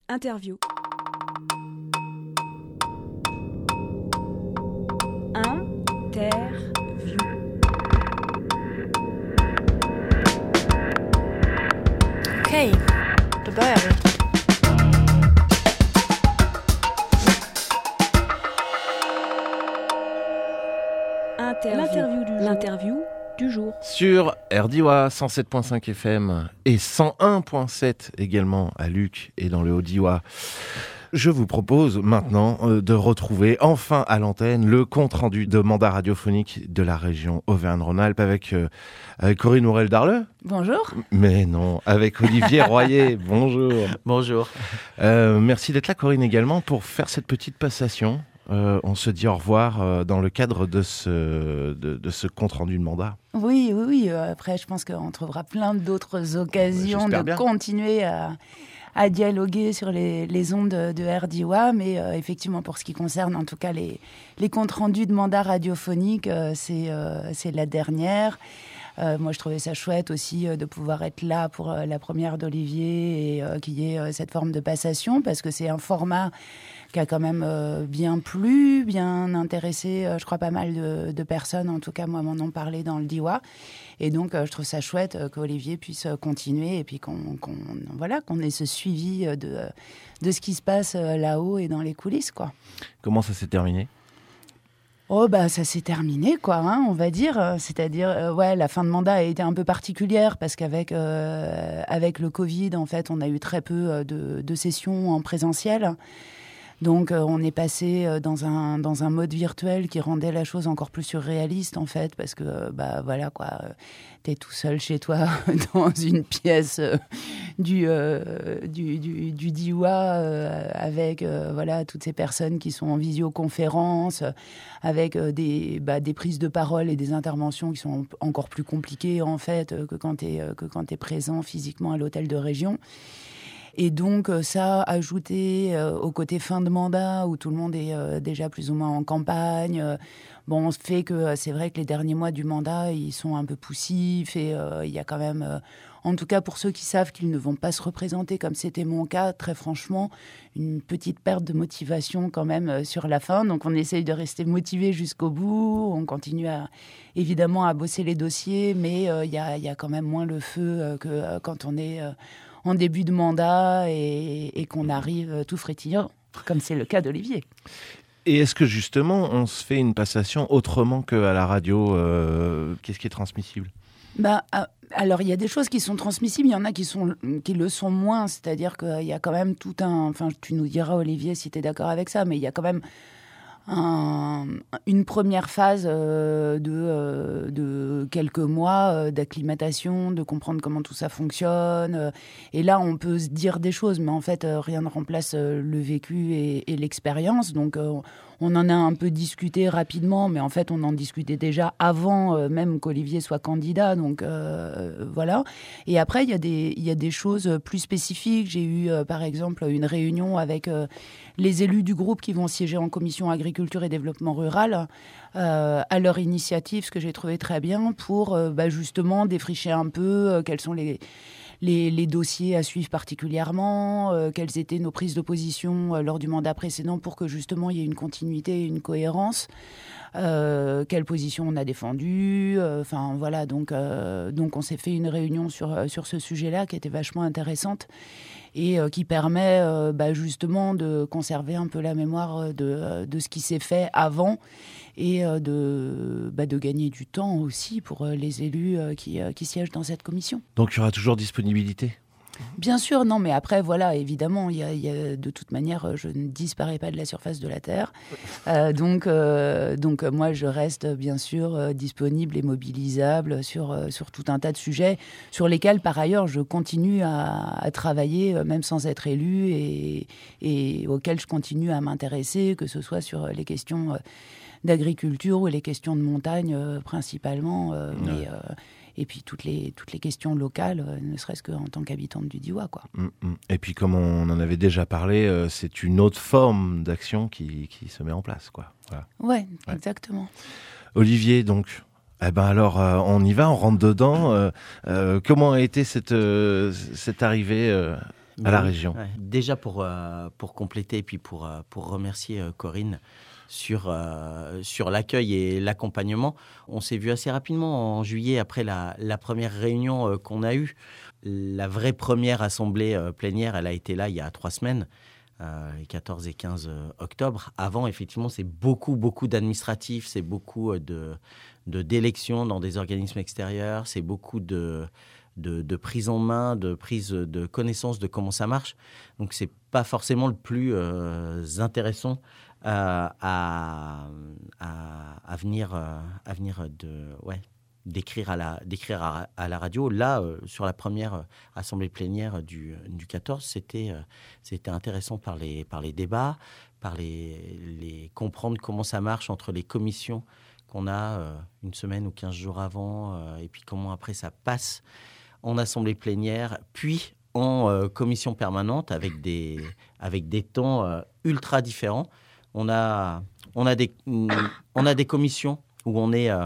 Interview. Okej, då börjar vi. L'interview du jour. Sur RDIWA 107.5 FM et 101.7 également à Luc et dans le Haut-Diois. Je vous propose maintenant de retrouver enfin à l'antenne le compte-rendu de mandat radiophonique de la région Auvergne-Rhône-Alpes avec Corinne Ourel-Darleux. Bonjour. Mais non, avec Olivier Royer. Bonjour. Bonjour. Merci d'être là, Corinne, également, pour faire cette petite passation. On se dit au revoir dans le cadre de ce compte-rendu de mandat. Oui. Après, je pense qu'on trouvera plein d'autres occasions de continuer à dialoguer sur les ondes de RDIWA, mais effectivement, pour ce qui concerne en tout cas les comptes rendus de mandat radiophonique, c'est la dernière. Moi, je trouvais ça chouette aussi de pouvoir être là pour la première d'Olivier et qu'il y ait cette forme de passation, parce que c'est un format qui a quand même bien plu, bien intéressé, je crois, pas mal de personnes. En tout cas, moi, m'en ont parlé dans le DIWA. Et donc, je trouve ça chouette qu'Olivier puisse continuer et puis qu'on ait ce suivi de ce qui se passe là-haut et dans les coulisses, quoi. Comment ça s'est terminé ? Ça s'est terminé, quoi, on va dire. C'est-à-dire, la fin de mandat a été un peu particulière parce qu'avec le Covid, en fait, on a eu très peu de sessions en présentiel. Donc, on est passé dans un mode virtuel qui rendait la chose encore plus surréaliste, en fait, parce que, t'es tout seul chez toi dans une pièce du DIWA avec, toutes ces personnes qui sont en visioconférence, avec des prises de parole et des interventions qui sont encore plus compliquées, en fait, que quand t'es présent physiquement à l'hôtel de région. Et donc, ça, ajouté au côté fin de mandat, où tout le monde est déjà plus ou moins en campagne, on se fait que c'est vrai que les derniers mois du mandat, ils sont un peu poussifs et il y a quand même, en tout cas pour ceux qui savent qu'ils ne vont pas se représenter, comme c'était mon cas, très franchement, une petite perte de motivation quand même sur la fin. Donc, on essaye de rester motivé jusqu'au bout. On continue évidemment à bosser les dossiers, mais il y a quand même moins le feu que quand on est en début de mandat et qu'on arrive tout frétillant, comme c'est le cas d'Olivier. Et est-ce que justement, on se fait une passation autrement qu'à la radio qu'est-ce qui est transmissible ? Alors, il y a des choses qui sont transmissibles, il y en a qui le sont moins. C'est-à-dire qu'il y a quand même tout un... Enfin, tu nous diras, Olivier, si tu es d'accord avec ça, mais il y a quand même une première phase de quelques mois d'acclimatation, de comprendre comment tout ça fonctionne. Et là, on peut se dire des choses, mais en fait, rien ne remplace le vécu et l'expérience. Donc, on en a un peu discuté rapidement, mais en fait, on en discutait déjà avant même qu'Olivier soit candidat. Donc, voilà. Et après, il y a des choses plus spécifiques. J'ai eu, par exemple, une réunion avec les élus du groupe qui vont siéger en commission agriculture et développement rural à leur initiative, ce que j'ai trouvé très bien, pour justement défricher un peu quels sont les dossiers à suivre particulièrement, quelles étaient nos prises de position lors du mandat précédent pour que justement il y ait une continuité et une cohérence, quelle position on a défendue, donc on s'est fait une réunion sur ce sujet-là qui était vachement intéressante et qui permet justement de conserver un peu la mémoire de ce qui s'est fait avant et de gagner du temps aussi pour les élus qui siègent dans cette commission. Donc, il y aura toujours disponibilité ? Bien sûr, non, mais après, voilà, évidemment, il y a de toute manière, je ne disparais pas de la surface de la Terre. Donc, moi, je reste bien sûr disponible et mobilisable sur tout un tas de sujets sur lesquels, par ailleurs, je continue à travailler, même sans être élue, et auxquels je continue à m'intéresser, que ce soit sur les questions d'agriculture ou les questions de montagne principalement, et puis toutes les questions locales, ne serait-ce qu'en tant qu'habitante du DIWA, quoi. Et puis comme on en avait déjà parlé, c'est une autre forme d'action qui se met en place, quoi. Voilà. Ouais, exactement. Olivier, donc, alors on y va, on rentre dedans. Comment a été cette arrivée à la région. Ouais. Déjà pour compléter et puis pour remercier Corinne sur l'accueil et l'accompagnement. On s'est vu assez rapidement en juillet après la première réunion qu'on a eue. La vraie première assemblée plénière, elle a été là il y a 3 semaines, les 14 et 15 octobre. Avant, effectivement, c'est beaucoup d'administratifs, c'est beaucoup d'élections dans des organismes extérieurs, c'est beaucoup de prise en main, de prise de connaissance de comment ça marche. Donc, c'est pas forcément le plus intéressant à venir d'écrire à la radio. Là, sur la première assemblée plénière du 14, c'était intéressant par les débats, par les comprendre comment ça marche entre les commissions qu'on a une semaine ou 15 jours avant, et puis comment après ça passe en assemblée plénière, puis en commission permanente avec des temps ultra différents. On a des commissions où on est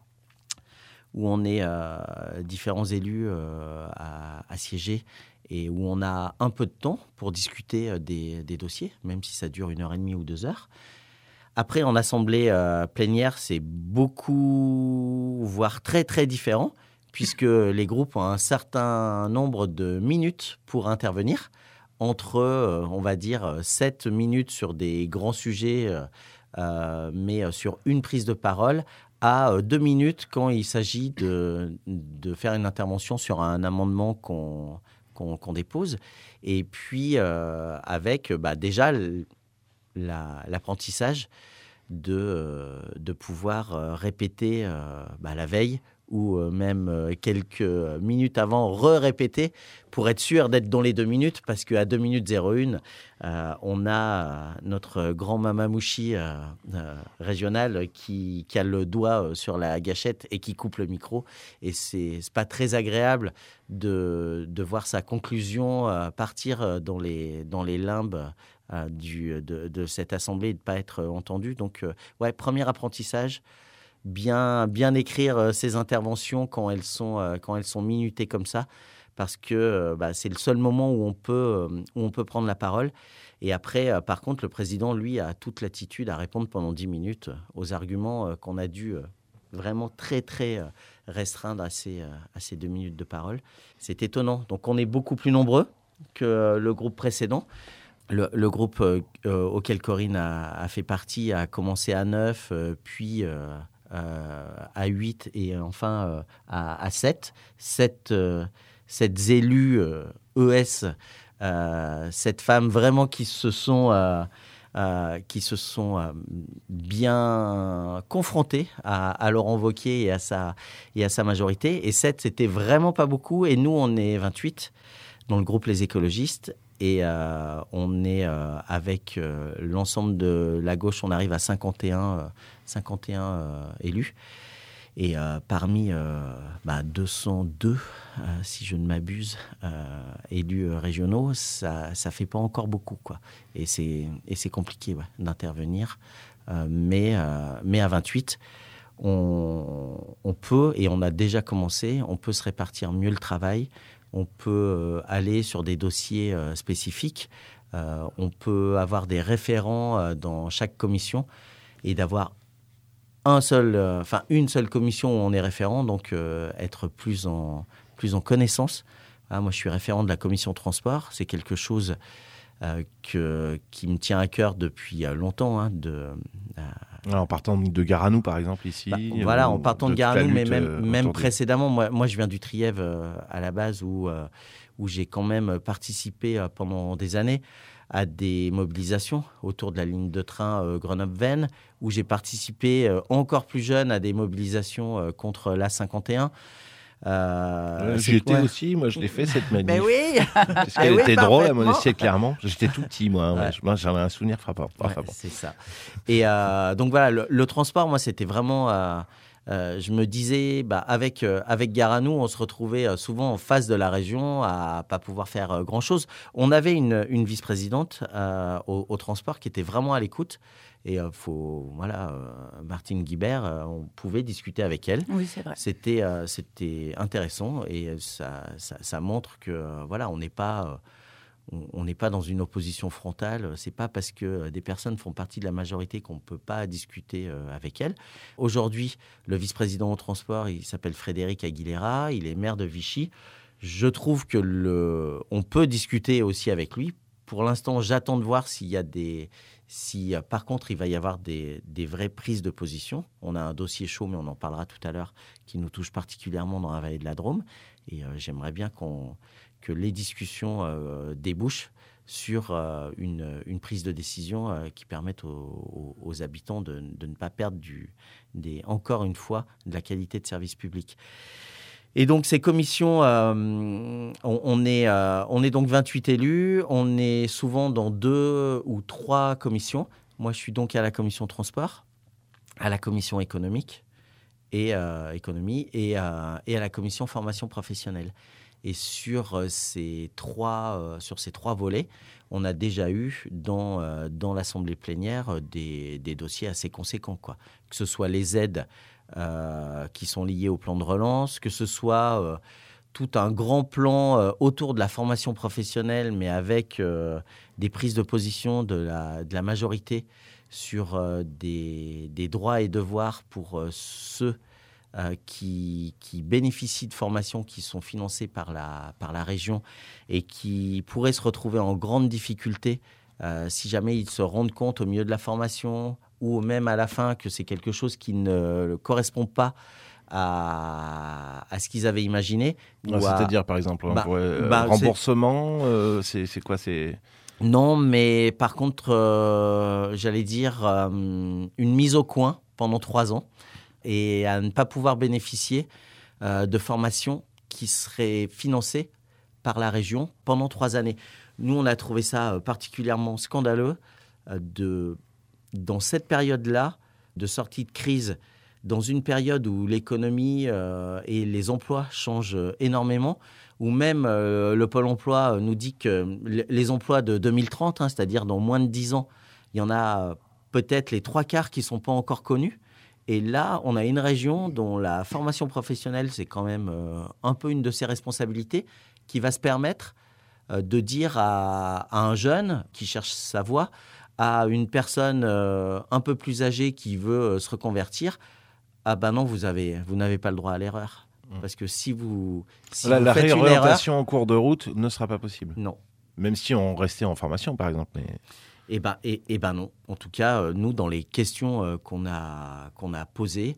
différents élus à siéger et où on a un peu de temps pour discuter des dossiers, même si ça dure 1h30 ou 2 heures. Après, en assemblée plénière, c'est beaucoup, voire très, très différent, puisque les groupes ont un certain nombre de minutes pour intervenir, entre, on va dire, 7 minutes sur des grands sujets, mais sur une prise de parole, à 2 minutes quand il s'agit de faire une intervention sur un amendement qu'on dépose. Et puis, avec déjà l'apprentissage de pouvoir répéter la veille ou même quelques minutes avant, répéter pour être sûr d'être dans les 2 minutes, parce qu'à 2 minutes 01, on a notre grand mamamouchi régional qui a le doigt sur la gâchette et qui coupe le micro. Et c'est pas très agréable de voir sa conclusion partir dans les limbes de cette assemblée et de ne pas être entendu. Donc, premier apprentissage. Bien écrire ces interventions quand elles sont minutées comme ça, parce que c'est le seul moment où on peut prendre la parole. Et après, par contre, le président, lui, a toute l'attitude à répondre pendant 10 minutes aux arguments qu'on a dû vraiment très, très restreindre à ces 2 minutes de parole. C'est étonnant. Donc, on est beaucoup plus nombreux que le groupe précédent. Le groupe auquel Corinne a fait partie a commencé à 9, puis à 8 et enfin à 7. 7 élus ES, 7 femmes vraiment qui se sont bien confrontées à Laurent Wauquiez et à sa majorité. Et 7, c'était vraiment pas beaucoup. Et nous, on est 28 dans le groupe Les Écologistes. Et on est avec l'ensemble de la gauche, on arrive à 51 élus. Et parmi 202, si je ne m'abuse, élus régionaux, ça fait pas encore beaucoup, quoi. Et c'est compliqué d'intervenir. Mais à 28, on peut, et on a déjà commencé, on peut se répartir mieux le travail. On peut aller sur des dossiers spécifiques. On peut avoir des référents dans chaque commission et d'avoir une seule commission où on est référent, donc être plus en connaissance. Moi, je suis référent de la commission transport. C'est quelque chose qui me tient à cœur depuis longtemps. En partant de Garanou, par exemple, ici. En partant de Garanou, mais même précédemment. Moi, je viens du Trièves à la base, où j'ai quand même participé pendant des années à des mobilisations autour de la ligne de train Grenoble-Veynes, où j'ai participé encore plus jeune à des mobilisations contre l'A51. J'y étais aussi, moi je l'ai fait cette manif. Mais oui. Parce qu'elle était drôle à Monestier, clairement. J'étais tout petit, moi. Ouais. Moi j'avais un souvenir frappant. C'est ça. Et donc voilà, le transport, moi c'était vraiment. Je me disais, avec Garanou, on se retrouvait souvent en face de la région à pas pouvoir faire grand-chose. On avait une vice-présidente au transport qui était vraiment à l'écoute. Et Martine Guibert, on pouvait discuter avec elle. Oui, c'est vrai. C'était intéressant et ça montre que on n'est pas on n'est pas dans une opposition frontale. C'est pas parce que des personnes font partie de la majorité qu'on ne peut pas discuter avec elles. Aujourd'hui, le vice-président au transport, il s'appelle Frédéric Aguilera, il est maire de Vichy. Je trouve que on peut discuter aussi avec lui. Pour l'instant, j'attends de voir si par contre il va y avoir des vraies prises de position. On a un dossier chaud, mais on en parlera tout à l'heure, qui nous touche particulièrement dans la vallée de la Drôme. Et j'aimerais bien que les discussions débouchent sur une prise de décision qui permette aux habitants de ne pas perdre encore une fois de la qualité de service public. Et donc ces commissions, on est donc 28 élus, on est souvent dans 2 ou 3 commissions. Moi, je suis donc à la commission transport, à la commission économie et à la commission formation professionnelle. Et sur ces 3 volets, on a déjà eu dans l'assemblée plénière des dossiers assez conséquents, quoi. Que ce soit les aides qui sont liées au plan de relance, que ce soit tout un grand plan autour de la formation professionnelle, mais avec des prises de position de la majorité sur des droits et devoirs pour ceux qui bénéficient de formations qui sont financées par la région et qui pourraient se retrouver en grande difficulté si jamais ils se rendent compte au milieu de la formation ou même à la fin que c'est quelque chose qui ne correspond pas à ce qu'ils avaient imaginé. C'est-à-dire, par exemple, remboursement, c'est quoi Non, mais par contre, j'allais dire une mise au coin pendant 3 ans et à ne pas pouvoir bénéficier de formations qui seraient financées par la région pendant 3 années. Nous, on a trouvé ça particulièrement scandaleux dans cette période-là de sortie de crise, dans une période où l'économie et les emplois changent énormément, où même le Pôle emploi nous dit que les emplois de 2030, c'est-à-dire dans moins de 10 ans, il y en a peut-être les 3/4 qui ne sont pas encore connus. Et là, on a une région dont la formation professionnelle, c'est quand même un peu une de ses responsabilités, qui va se permettre de dire à un jeune qui cherche sa voie, à une personne un peu plus âgée qui veut se reconvertir, ah ben non, vous n'avez pas le droit à l'erreur. Parce que si vous la faites réorientation en cours de route ne sera pas possible. Non. Même si on restait en formation, par exemple. Mais... Eh ben non. En tout cas, nous, dans les questions qu'on a posées,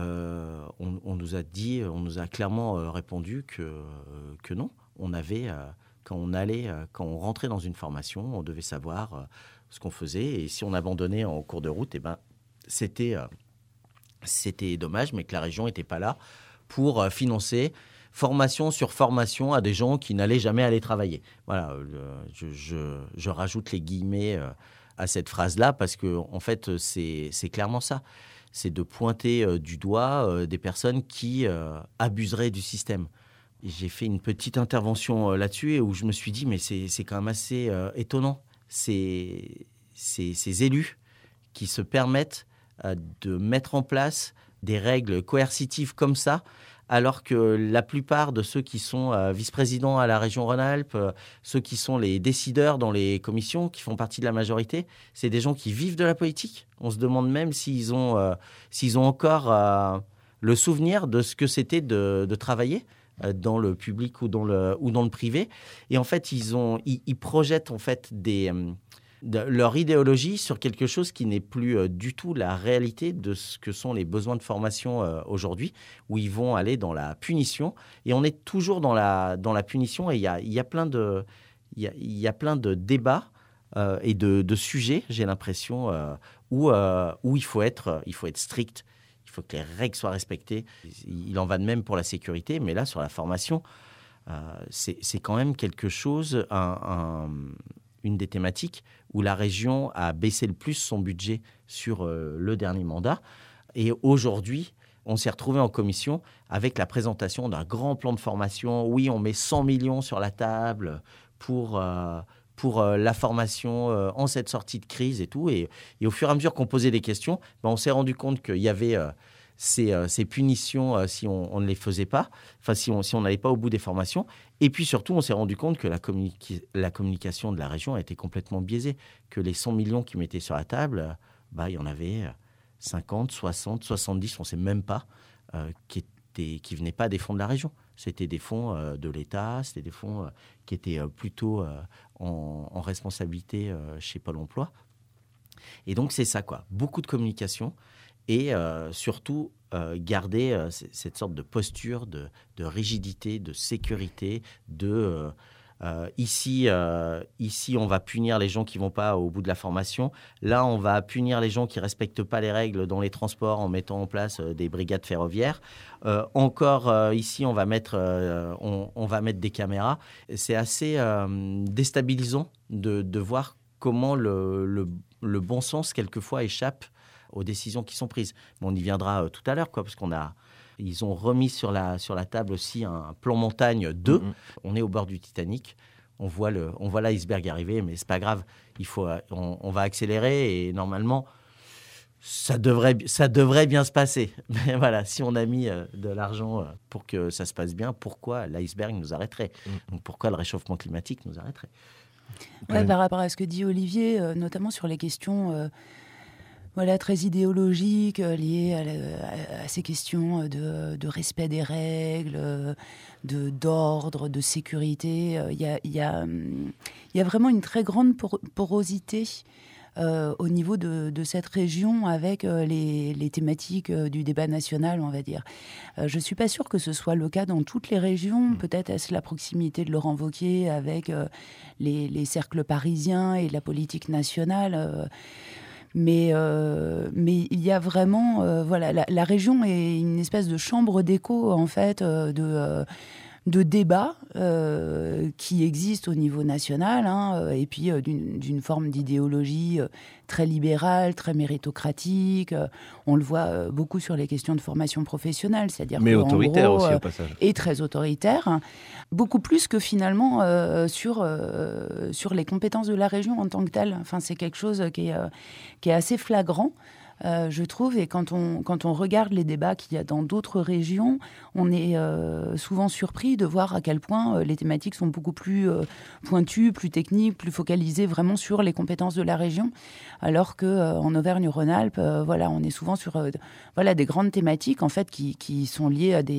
on nous a clairement répondu que non. On avait, quand on rentrait dans une formation, on devait savoir ce qu'on faisait. Et si on abandonnait en cours de route, c'était dommage, mais que la région n'était pas là pour financer formation sur formation à des gens qui n'allaient jamais aller travailler. Voilà, je rajoute les guillemets à cette phrase-là parce que en fait, c'est clairement ça. C'est de pointer du doigt des personnes qui abuseraient du système. J'ai fait une petite intervention là-dessus où je me suis dit, mais c'est quand même assez étonnant. Ces élus qui se permettent de mettre en place des règles coercitives comme ça, alors que la plupart de ceux qui sont vice-présidents à la région Rhône-Alpes, ceux qui sont les décideurs dans les commissions, qui font partie de la majorité, c'est des gens qui vivent de la politique. On se demande même s'ils ont encore le souvenir de ce que c'était de travailler dans le public ou dans le privé. Et en fait, ils projettent en fait leur idéologie sur quelque chose qui n'est plus du tout la réalité de ce que sont les besoins de formation aujourd'hui, où ils vont aller dans la punition. Et on est toujours dans la punition. Et il y a plein de débats et de sujets, j'ai l'impression, où il faut être strict. Il faut que les règles soient respectées. Il en va de même pour la sécurité, mais là, sur la formation, c'est quand même quelque chose, une des thématiques où la région a baissé le plus son budget sur le dernier mandat. Et aujourd'hui, on s'est retrouvé en commission avec la présentation d'un grand plan de formation. Oui, on met 100 millions sur la table pour la formation en cette sortie de crise et tout. Et au fur et à mesure qu'on posait des questions, on s'est rendu compte qu'il y avait ces punitions si on ne les faisait pas, si on n'allait pas au bout des formations. Et puis surtout, on s'est rendu compte que la communication de la région a été complètement biaisée, que les 100 millions qu'ils mettaient sur la table, il y en avait 50, 60, 70, on ne sait même pas, qui ne venaient pas des fonds de la région. C'était des fonds de l'État, c'était des fonds qui étaient plutôt en responsabilité chez Pôle emploi. Et donc, c'est ça, quoi. Beaucoup de communication et surtout garder cette sorte de posture de rigidité, de sécurité, ici, on va punir les gens qui ne vont pas au bout de la formation. Là, on va punir les gens qui ne respectent pas les règles dans les transports en mettant en place des brigades ferroviaires. Ici, on va mettre des caméras. C'est assez déstabilisant de voir comment le bon sens, quelquefois, échappe aux décisions qui sont prises. Mais on y viendra tout à l'heure, parce ils ont remis sur la table aussi un plan montagne 2. On est au bord du Titanic. On voit l'iceberg arriver, mais c'est pas grave. On va accélérer et normalement, ça devrait bien se passer. Mais voilà, si on a mis de l'argent pour que ça se passe bien, pourquoi l'iceberg nous arrêterait ? Donc pourquoi le réchauffement climatique nous arrêterait ? Ouais, par rapport à ce que dit Olivier, notamment sur les questions très idéologiques liées à ces questions de respect des règles, d'ordre, de sécurité. Il y a vraiment une très grande porosité au niveau de cette région avec les thématiques du débat national, on va dire. Je ne suis pas sûre que ce soit le cas dans toutes les régions. Peut-être est-ce la proximité de Laurent Wauquiez avec les cercles parisiens et la politique nationale. Mais il y a vraiment... la région est une espèce de chambre d'écho, en fait, de débats qui existent au niveau national, et puis d'une forme d'idéologie très libérale, très méritocratique. On le voit beaucoup sur les questions de formation professionnelle, c'est-à-dire mais autoritaire gros, aussi au passage. Et très autoritaire, beaucoup plus que finalement sur les compétences de la région en tant que telle. Enfin, c'est quelque chose qui est assez flagrant. Je trouve, et quand on regarde les débats qu'il y a dans d'autres régions, on est souvent surpris de voir à quel point les thématiques sont beaucoup plus pointues, plus techniques, plus focalisées vraiment sur les compétences de la région, alors qu'en Auvergne-Rhône-Alpes, on est souvent sur des grandes thématiques en fait qui sont liées à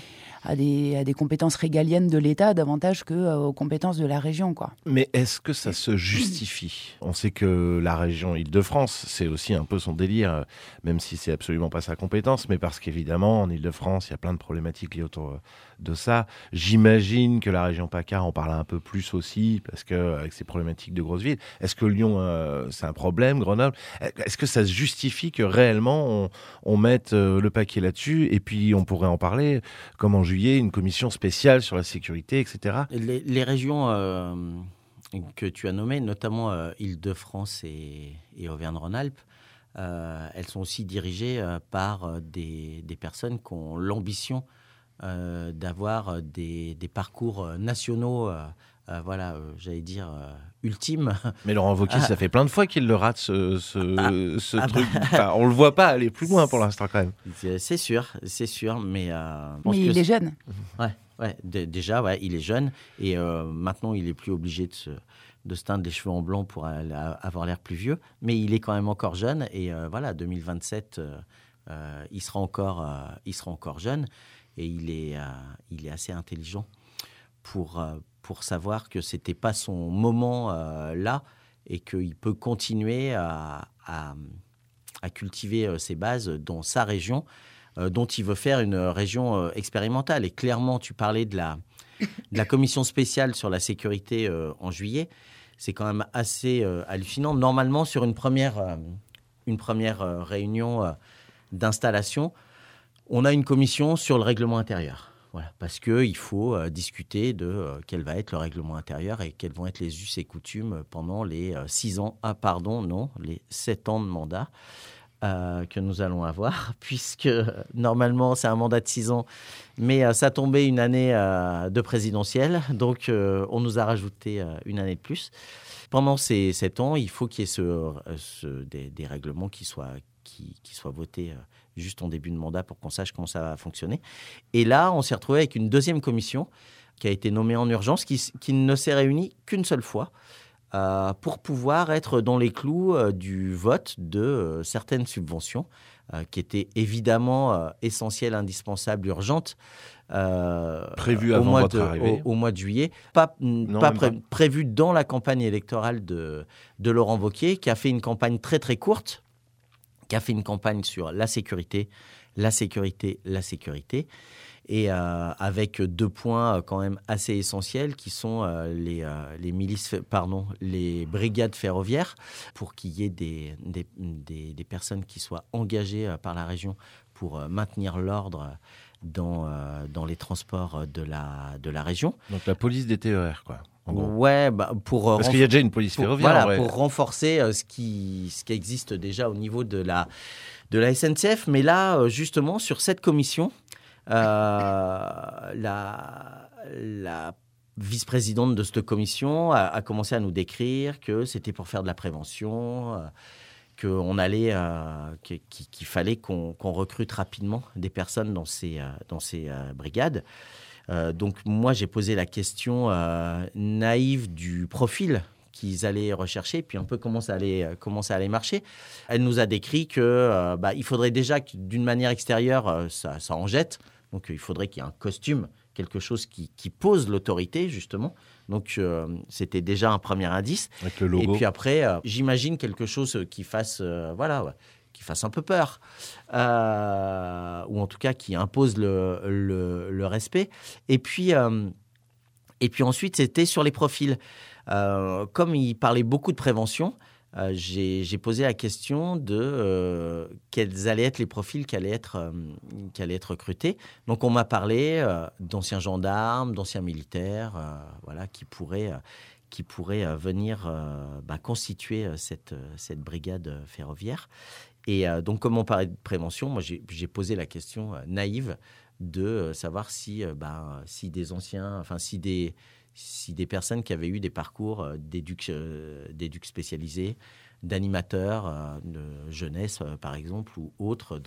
des compétences régaliennes de l'État davantage qu'aux compétences de la région, quoi. Mais est-ce que ça se justifie ? On sait que la région Île-de-France, c'est aussi un peu son délire, même si c'est absolument pas sa compétence, mais parce qu'évidemment, en Île-de-France, il y a plein de problématiques liées autour de ça. J'imagine que la région PACA en parle un peu plus aussi, parce qu'avec ces problématiques de grosses villes. Est-ce que Lyon, c'est un problème, Grenoble ? Est-ce que ça se justifie que réellement, on mette le paquet là-dessus, et puis on pourrait en parler, comme en juillet, une commission spéciale sur la sécurité, etc. Les régions que tu as nommées, notamment Île-de-France et Auvergne-Rhône-Alpes, elles sont aussi dirigées par des personnes qui ont l'ambition d'avoir des parcours nationaux, j'allais dire, ultimes. Mais Laurent Wauquiez, ça fait plein de fois qu'il le rate, ce truc. Enfin, on ne le voit pas aller plus loin pour l'instant, quand même. C'est sûr, mais... mais il est jeune. Déjà, il est jeune. Et maintenant, il n'est plus obligé de se teindre les cheveux en blanc pour avoir l'air plus vieux. Mais il est quand même encore jeune. Et 2027, il sera encore jeune. Et il est assez intelligent pour savoir que ce n'était pas son moment là et qu'il peut continuer à cultiver ses bases dans sa région, dont il veut faire une région expérimentale. Et clairement, tu parlais de la commission spéciale sur la sécurité en juillet. C'est quand même assez hallucinant. Normalement, sur une première réunion d'installation, on a une commission sur le règlement intérieur. Voilà, parce qu'il faut discuter de quel va être le règlement intérieur et quels vont être les us et coutumes pendant les 7 ans de mandat que nous allons avoir, puisque normalement c'est un mandat de 6 ans, mais ça tombait une année de présidentielle, donc on nous a rajouté une année de plus. Pendant ces 7 ans, il faut qu'il y ait des règlements qui soient qui soit voté juste en début de mandat pour qu'on sache comment ça va fonctionner. Et là, on s'est retrouvé avec une deuxième commission qui a été nommée en urgence, qui ne s'est réunie qu'une seule fois pour pouvoir être dans les clous du vote de certaines subventions qui étaient évidemment essentielles, indispensables, urgentes. Prévu avant votre arrivée. Au mois de juillet, prévu dans la campagne électorale de Laurent Wauquiez, qui a fait une campagne très très courte, qui a fait une campagne sur la sécurité, et avec 2 points quand même assez essentiels qui sont les brigades ferroviaires, pour qu'il y ait des personnes qui soient engagées par la région pour maintenir l'ordre dans les transports de la région. Donc la police des TER, quoi. Ouais, parce qu'il y a déjà une police ferroviaire. Pour renforcer ce qui existe déjà au niveau de la SNCF. Mais là, justement, sur cette commission, la vice-présidente de cette commission a commencé à nous décrire que c'était pour faire de la prévention, qu'il fallait qu'on recrute rapidement des personnes dans ces brigades. Donc moi, j'ai posé la question naïve du profil qu'ils allaient rechercher, puis un peu comment ça allait marcher. Elle nous a décrit que il faudrait déjà que d'une manière extérieure, ça en jette. Donc il faudrait qu'il y ait un costume, quelque chose qui pose l'autorité, justement. Donc c'était déjà un premier indice. Avec le logo. Et puis après, j'imagine quelque chose qui fasse, qui fasse un peu peur, ou en tout cas qui impose le respect. Et puis ensuite, c'était sur les profils. Comme il parlait beaucoup de prévention, j'ai posé la question de quels allaient être les profils qui allaient être recrutés. Donc, on m'a parlé d'anciens gendarmes, d'anciens militaires, qui pourraient venir constituer cette brigade ferroviaire. Et donc, comme on parlait de prévention, moi, j'ai posé la question naïve de savoir si des anciens, si des personnes qui avaient eu des parcours d'éducs spécialisés, d'animateurs de jeunesse, par exemple, ou autres,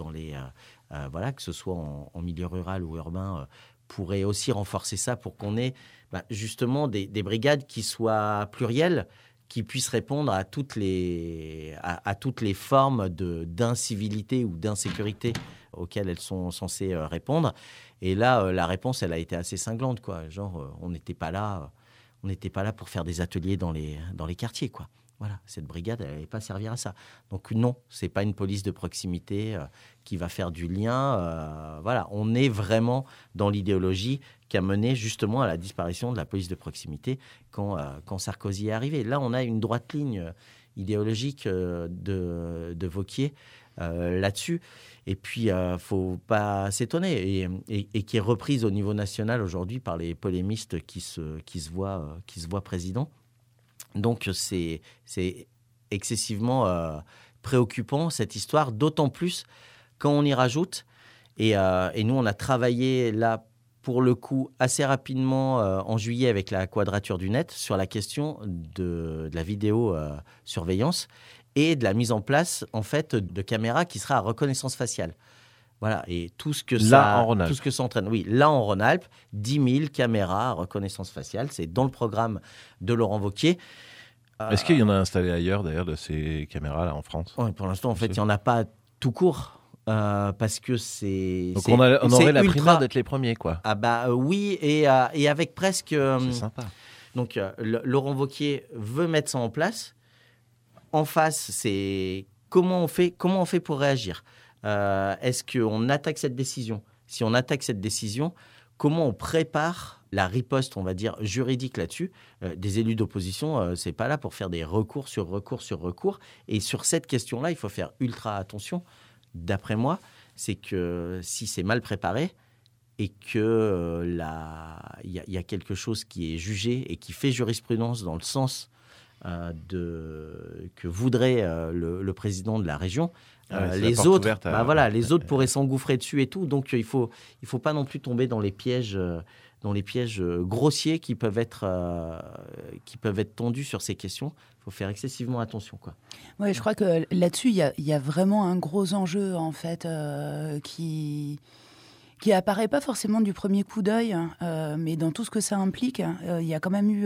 que ce soit en milieu rural ou urbain, pourraient aussi renforcer ça pour qu'on ait justement des brigades qui soient plurielles, qui puissent répondre à toutes les formes d'incivilité ou d'insécurité auxquelles elles sont censées répondre. Et là, la réponse, elle a été assez cinglante, quoi. Genre, on n'était pas là pour faire des ateliers dans les quartiers, quoi. Voilà, cette brigade, elle n'allait pas servir à ça. Donc non, c'est pas une police de proximité qui va faire du lien. On est vraiment dans l'idéologie qui a mené justement à la disparition de la police de proximité quand Sarkozy est arrivé. Là, on a une droite ligne idéologique de Wauquiez là-dessus. Et puis, faut pas s'étonner, et qui est reprise au niveau national aujourd'hui par les polémistes qui se voient président. Donc, c'est excessivement préoccupant, cette histoire, d'autant plus quand on y rajoute. Et nous, on a travaillé là, pour le coup, assez rapidement en juillet avec la Quadrature du Net sur la question de la vidéosurveillance et de la mise en place, en fait, de caméras qui sera à reconnaissance faciale. Voilà, et tout ce que ça entraîne. Oui, là en Rhône-Alpes, 10 000 caméras à reconnaissance faciale, c'est dans le programme de Laurent Wauquiez. Est-ce qu'il y en a installé ailleurs, d'ailleurs, de ces caméras-là en France ? Ouais, pour l'instant, en fait, il n'y en a pas tout court. Parce que c'est... Donc on aurait la primeur d'être les premiers, quoi. Oui, et avec presque... c'est sympa. Donc Laurent Wauquiez veut mettre ça en place. En face, c'est comment on fait pour réagir ? Est-ce qu'on attaque cette décision ? Si on attaque cette décision, comment on prépare la riposte, on va dire, juridique là-dessus ? Des élus d'opposition, c'est pas là pour faire des recours sur recours sur recours. Et sur cette question-là, il faut faire ultra attention. D'après moi, c'est que si c'est mal préparé et que il y a quelque chose qui est jugé et qui fait jurisprudence dans le sens que voudrait le président de la région, les autres pourraient s'engouffrer dessus et tout. Donc il faut pas non plus tomber dans les pièges grossiers qui peuvent être tendus sur ces questions. Il faut faire excessivement attention, quoi. Ouais, je crois que là-dessus, il y a vraiment un gros enjeu, en fait, qui apparaît pas forcément du premier coup d'œil, mais dans tout ce que ça implique, il y a quand même eu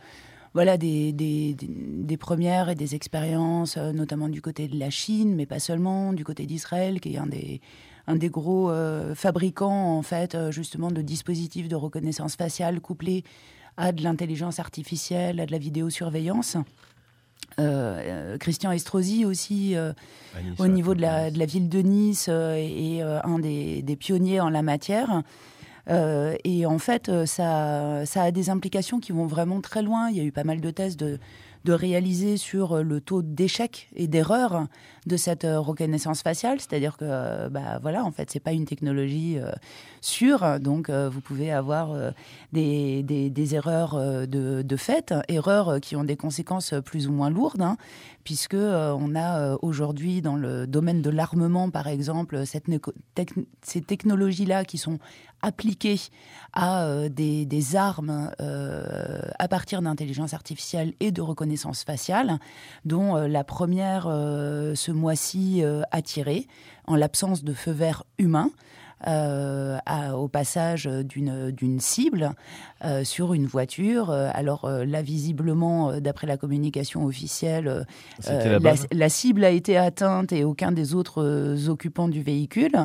des premières et des expériences, notamment du côté de la Chine, mais pas seulement, du côté d'Israël, qui est un des gros fabricants, en fait, justement, de dispositifs de reconnaissance faciale couplés à de l'intelligence artificielle, à de la vidéosurveillance. Christian Estrosi aussi, au niveau de la ville de Nice, est un des pionniers en la matière. Et en fait, ça a des implications qui vont vraiment très loin. Il y a eu pas mal de tests de réaliser sur le taux d'échec et d'erreur de cette reconnaissance faciale. C'est-à-dire que, en fait, c'est pas une technologie sûre. Donc, vous pouvez avoir des erreurs de fait, erreurs qui ont des conséquences plus ou moins lourdes, puisque on a aujourd'hui, dans le domaine de l'armement, par exemple, ces technologies-là qui sont appliquées à des armes à partir d'intelligence artificielle et de reconnaissance faciale, dont la première ce mois-ci a tiré, en l'absence de feu vert humain, au passage d'une cible sur une voiture. Alors là, visiblement, d'après la communication officielle, la cible a été atteinte et aucun des autres occupants du véhicule.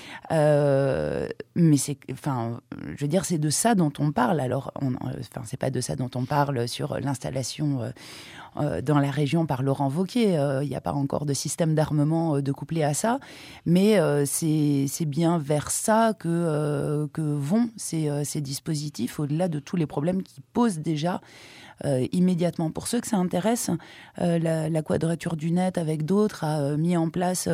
Mais je veux dire, c'est de ça dont on parle. Alors, c'est pas de ça dont on parle sur l'installation dans la région par Laurent Wauquiez. Il n'y a pas encore de système d'armement de couplé à ça, mais c'est bien vers ça que vont ces dispositifs, au-delà de tous les problèmes qui posent déjà immédiatement. Pour ceux que ça intéresse, la Quadrature du Net, avec d'autres, a mis en place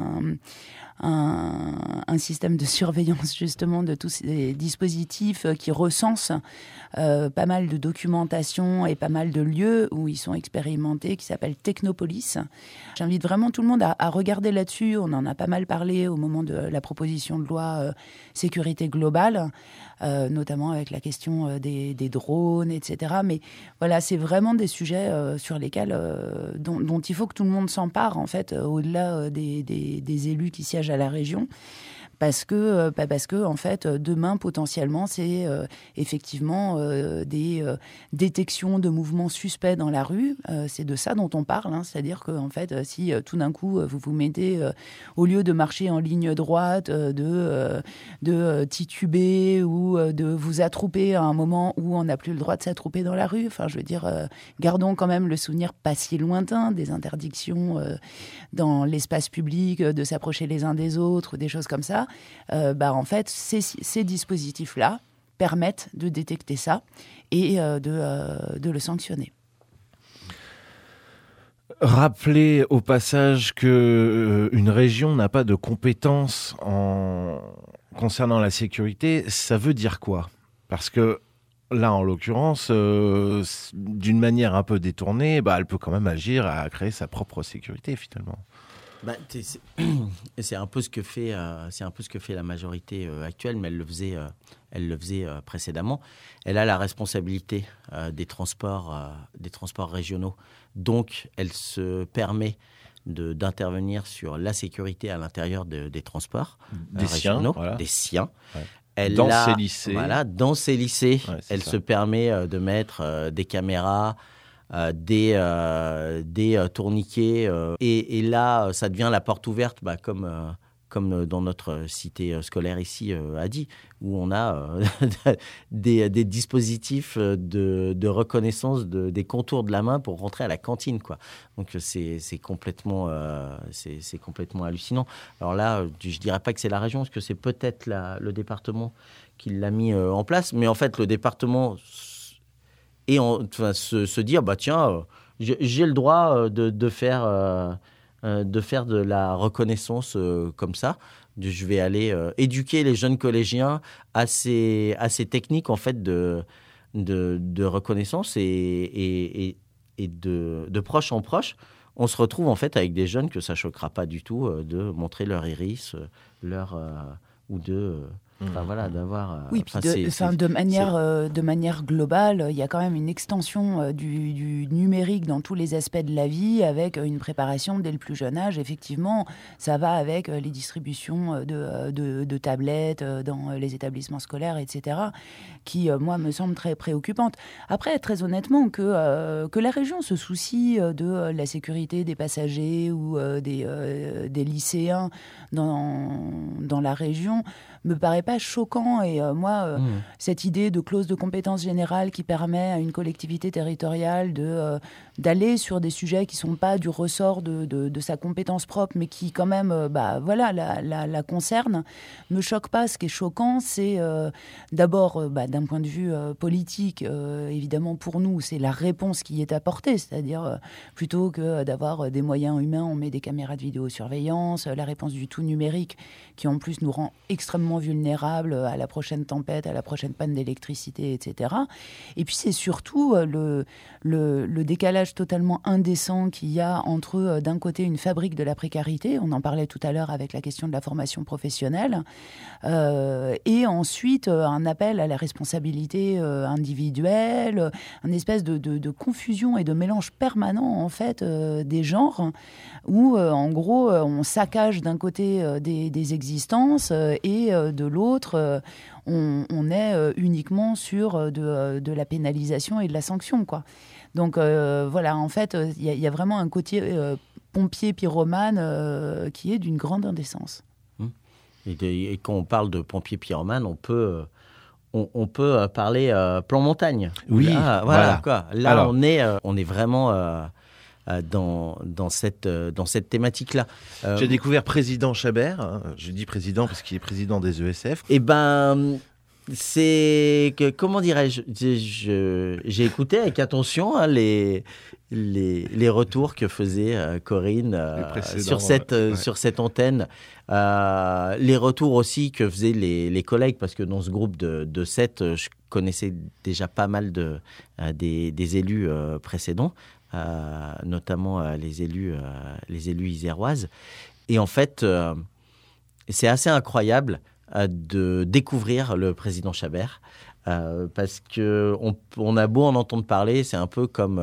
un système de surveillance justement de tous ces dispositifs qui recensent pas mal de documentation et pas mal de lieux où ils sont expérimentés, qui s'appelle Technopolis. J'invite vraiment tout le monde à regarder là-dessus. On en a pas mal parlé au moment de la proposition de loi sécurité globale, notamment avec la question des drones, etc. Mais voilà, c'est vraiment des sujets sur lesquels dont il faut que tout le monde s'empare, en fait, au-delà des élus qui siègent à la région. Parce que en fait, demain, potentiellement, c'est effectivement des détections de mouvements suspects dans la rue. C'est de ça dont on parle. C'est-à-dire que, en fait, si tout d'un coup, vous vous mettez, au lieu de marcher en ligne droite, de tituber ou de vous attrouper à un moment où on n'a plus le droit de s'attrouper dans la rue. Enfin, je veux dire, gardons quand même le souvenir pas si lointain des interdictions dans l'espace public, de s'approcher les uns des autres, ou des choses comme ça. En fait, ces dispositifs-là permettent de détecter ça et de le sanctionner. Rappelez au passage que une région n'a pas de compétences concernant la sécurité, ça veut dire quoi ? Parce que là, en l'occurrence, d'une manière un peu détournée, elle peut quand même agir à créer sa propre sécurité finalement. C'est un peu ce que fait la majorité actuelle, mais elle le faisait précédemment. Elle a la responsabilité des transports régionaux, donc elle se permet d'intervenir sur la sécurité à l'intérieur des transports régionaux, des siens. Ouais. Dans ses lycées, elle se permet de mettre des caméras, des tourniquets. Et là, ça devient la porte ouverte, comme dans notre cité scolaire ici a dit, où on a des dispositifs de reconnaissance des contours de la main pour rentrer à la cantine, quoi. Donc c'est complètement hallucinant. Alors là, je dirais pas que c'est la région, parce que c'est peut-être le département qui l'a mis en place, mais en fait le département se dire tiens, j'ai le droit de faire de la reconnaissance comme ça. Je vais aller éduquer les jeunes collégiens à ces techniques en fait de reconnaissance et de proche en proche. on se retrouve en fait avec des jeunes que ça choquera pas du tout de montrer leur iris, ou de... Enfin, voilà, d'avoir... Oui, puis de manière globale, il y a quand même une extension du numérique dans tous les aspects de la vie, avec une préparation dès le plus jeune âge. Effectivement, ça va avec les distributions de tablettes dans les établissements scolaires, etc., qui, moi, me semblent très préoccupantes. Après, très honnêtement, que la région se soucie de la sécurité des passagers ou des lycéens dans la région me paraît pas choquant. Et cette idée de clause de compétence générale qui permet à une collectivité territoriale d'aller sur des sujets qui sont pas du ressort de sa compétence propre, mais qui quand même la concernent, me choque pas. Ce qui est choquant, c'est d'abord d'un point de vue politique, évidemment pour nous, c'est la réponse qui est apportée, c'est-à-dire plutôt que d'avoir des moyens humains, on met des caméras de vidéosurveillance, la réponse du tout numérique qui en plus nous rend extrêmement vulnérables à la prochaine tempête, à la prochaine panne d'électricité, etc. Et puis c'est surtout le décalage totalement indécent qu'il y a entre, d'un côté, une fabrique de la précarité, on en parlait tout à l'heure avec la question de la formation professionnelle, et ensuite un appel à la responsabilité individuelle, une espèce de confusion et de mélange permanent en fait des genres, où en gros on saccage d'un côté des existences et de l'autre on est uniquement sur de la pénalisation et de la sanction, quoi. Donc voilà, en fait, il y a vraiment un côté pompier pyromane qui est d'une grande indécence. Et quand on parle de pompier pyromane, on peut parler plan montagne. Oui, là, voilà. Quoi. Là, alors, on est vraiment dans cette thématique-là. J'ai découvert président Chabert. Hein. Je dis président parce qu'il est président des ESF. Eh ben, c'est que, comment dirais-je, j'ai écouté avec attention les retours que faisait Corinne sur cette antenne, les retours aussi que faisaient les collègues, parce que dans ce groupe de 7, je connaissais déjà pas mal des élus précédents, notamment les élus iséroises. Et en fait, c'est assez incroyable de découvrir le président Chabert, parce qu'on a beau en entendre parler, c'est un peu comme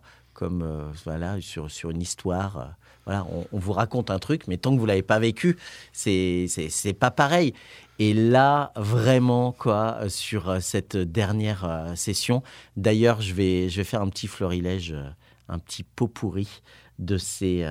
sur une histoire. On vous raconte un truc, mais tant que vous l'avez pas vécu, c'est pas pareil. Et là, vraiment, sur cette dernière session, d'ailleurs, je vais faire un petit florilège, un petit pot pourri de ces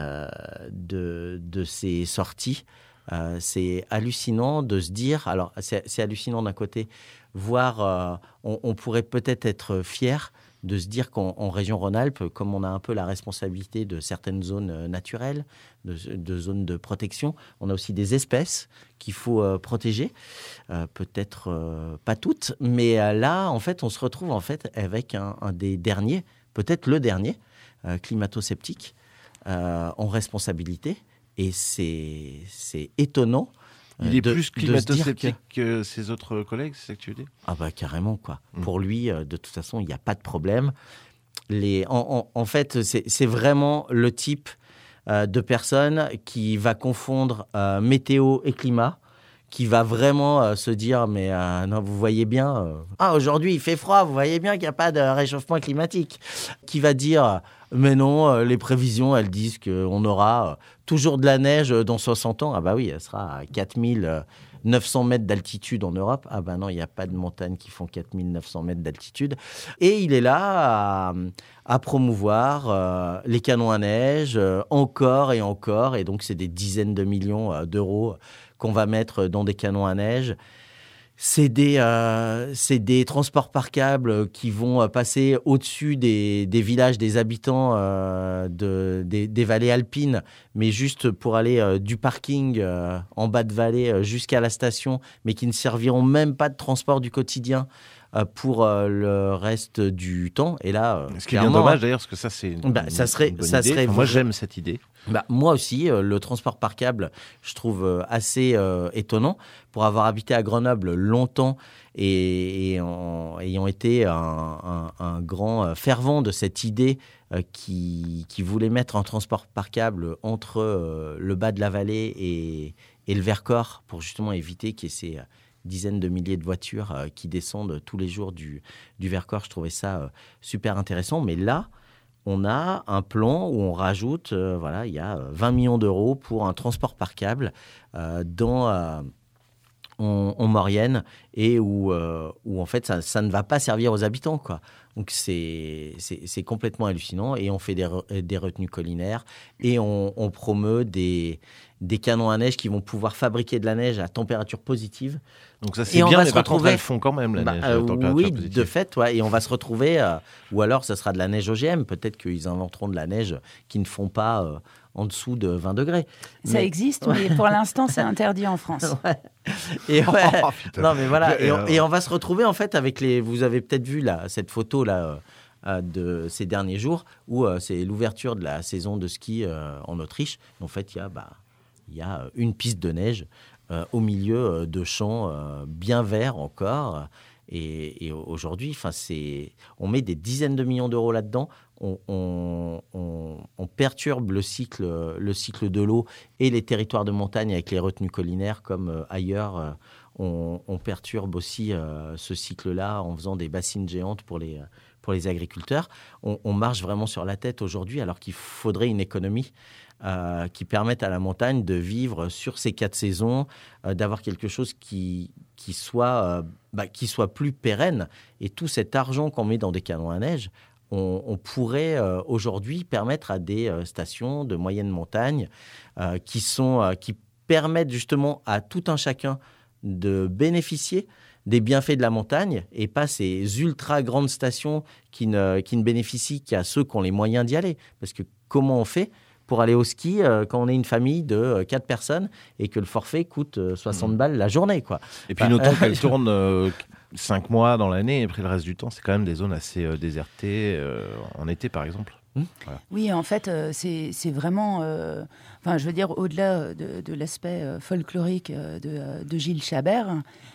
sorties. C'est hallucinant de se dire, alors c'est hallucinant d'un côté, voir, on pourrait peut-être être fier de se dire qu'en région Rhône-Alpes, comme on a un peu la responsabilité de certaines zones naturelles, de zones de protection, on a aussi des espèces qu'il faut protéger, peut-être pas toutes, mais là, en fait, on se retrouve en fait avec un des derniers, peut-être le dernier, climato-sceptique, en responsabilité. Et c'est étonnant. Il est plus climato-sceptique que ses autres collègues, c'est ça que tu veux dire ? Ah bah carrément, quoi. Pour lui, de toute façon, il n'y a pas de problème. En fait, c'est vraiment le type de personne qui va confondre météo et climat, qui va vraiment se dire, mais non, vous voyez bien, aujourd'hui il fait froid, vous voyez bien qu'il n'y a pas de réchauffement climatique. Qui va dire, mais non, les prévisions, elles disent qu'on aura toujours de la neige dans 60 ans. Ah bah oui, elle sera à 4900 mètres d'altitude en Europe. Ah bah non, il n'y a pas de montagnes qui font 4900 mètres d'altitude. Et il est là à promouvoir les canons à neige, encore et encore. Et donc, c'est des dizaines de millions d'euros qu'on va mettre dans des canons à neige. C'est des transports par câble qui vont passer au-dessus des villages, des habitants des vallées alpines, mais juste pour aller du parking en bas de vallée jusqu'à la station, mais qui ne serviront même pas de transport du quotidien pour le reste du temps. Et là, ce qui est bien dommage d'ailleurs, parce que ça c'est ça serait idée. Moi j'aime cette idée. Moi aussi, le transport par câble, je trouve assez étonnant. Pour avoir habité à Grenoble longtemps et ayant été un grand fervent de cette idée qui voulait mettre un transport par câble entre le bas de la vallée et le Vercors pour justement éviter qu'il y ait ces dizaines de milliers de voitures qui descendent tous les jours du Vercors. Je trouvais ça super intéressant. Mais là, on a un plan où on rajoute, il y a 20 millions d'euros pour un transport par câble en Maurienne et où en fait ça ne va pas servir aux habitants, quoi. Donc c'est complètement hallucinant et on fait des retenues collinaires et on promeut des canons à neige qui vont pouvoir fabriquer de la neige à température positive. Donc ça c'est bien, mais par contre elles font quand même la neige à température positive. Oui, de fait, ouais, et on va se retrouver, ou alors ça sera de la neige OGM, peut-être qu'ils inventeront de la neige qui ne font pas en dessous de 20 degrés. Ça existe, mais pour l'instant c'est interdit en France. Ouais. Et non mais voilà, et on va se retrouver en fait avec vous avez peut-être vu cette photo là de ces derniers jours où c'est l'ouverture de la saison de ski en Autriche. En fait, il y a une piste de neige au milieu de champs bien verts encore. Et aujourd'hui, on met des dizaines de millions d'euros là-dedans. On perturbe le cycle de l'eau et les territoires de montagne avec les retenues collinaires comme ailleurs. On perturbe aussi ce cycle-là en faisant des bassines géantes pour les agriculteurs. On marche vraiment sur la tête aujourd'hui alors qu'il faudrait une économie qui permette à la montagne de vivre sur ces 4 saisons, d'avoir quelque chose qui soit plus pérenne. Et tout cet argent qu'on met dans des canons à neige, on pourrait aujourd'hui permettre à des stations de moyenne montagne qui permettent justement à tout un chacun de bénéficier des bienfaits de la montagne et pas ces ultra grandes stations qui ne bénéficient qu'à ceux qui ont les moyens d'y aller. Parce que comment on fait pour aller au ski quand on est une famille de 4 personnes et que le forfait coûte 60 balles la journée, quoi. Et puis notons qu'elle tourne 5 mois dans l'année et puis le reste du temps, c'est quand même des zones assez désertées en été, par exemple. Voilà. Oui, en fait, c'est vraiment... je veux dire, au-delà de l'aspect folklorique de Gilles Chabert,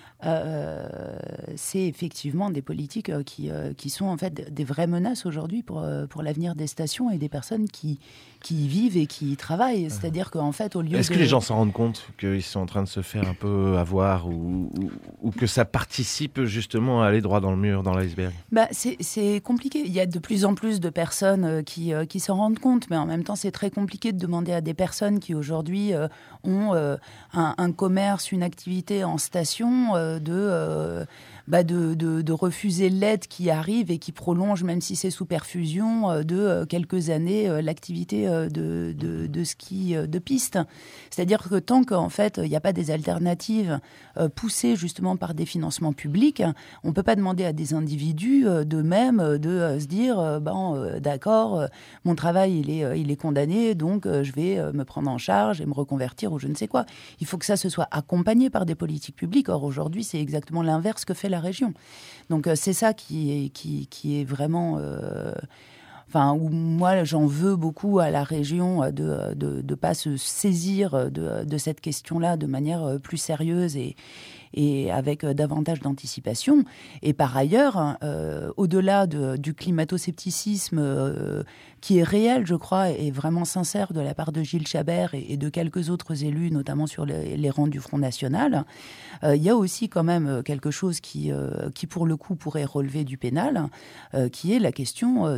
c'est effectivement des politiques qui sont en fait des vraies menaces aujourd'hui pour l'avenir des stations et des personnes qui y vivent et qui y travaillent. C'est-à-dire qu'en fait, au lieu Est-ce que les gens s'en rendent compte qu'ils sont en train de se faire un peu avoir ou que ça participe justement à aller droit dans le mur, dans l'iceberg ? C'est compliqué. Il y a de plus en plus de personnes qui s'en rendent compte, mais en même temps, c'est très compliqué de demander à des personnes qui aujourd'hui ont un commerce, une activité en station, de refuser l'aide qui arrive et qui prolonge, même si c'est sous perfusion, de quelques années l'activité de ski de piste. C'est-à-dire que tant qu'en fait il n'y a pas des alternatives poussées justement par des financements publics, on ne peut pas demander à des individus d'eux-mêmes de se dire d'accord, mon travail il est condamné, donc je vais me prendre en charge et me reconvertir ou je ne sais quoi. Il faut que ça se soit accompagné par des politiques publiques. Or aujourd'hui c'est exactement l'inverse que fait la région. Donc c'est ça qui est vraiment... où moi, j'en veux beaucoup à la région de pas se saisir de cette question-là de manière plus sérieuse et avec davantage d'anticipation. Et par ailleurs, au-delà du climato-scepticisme qui est réel, je crois, et vraiment sincère de la part de Gilles Chabert et de quelques autres élus, notamment sur les rangs du Front National, il y a aussi quand même quelque chose qui pour le coup, pourrait relever du pénal, qui est la question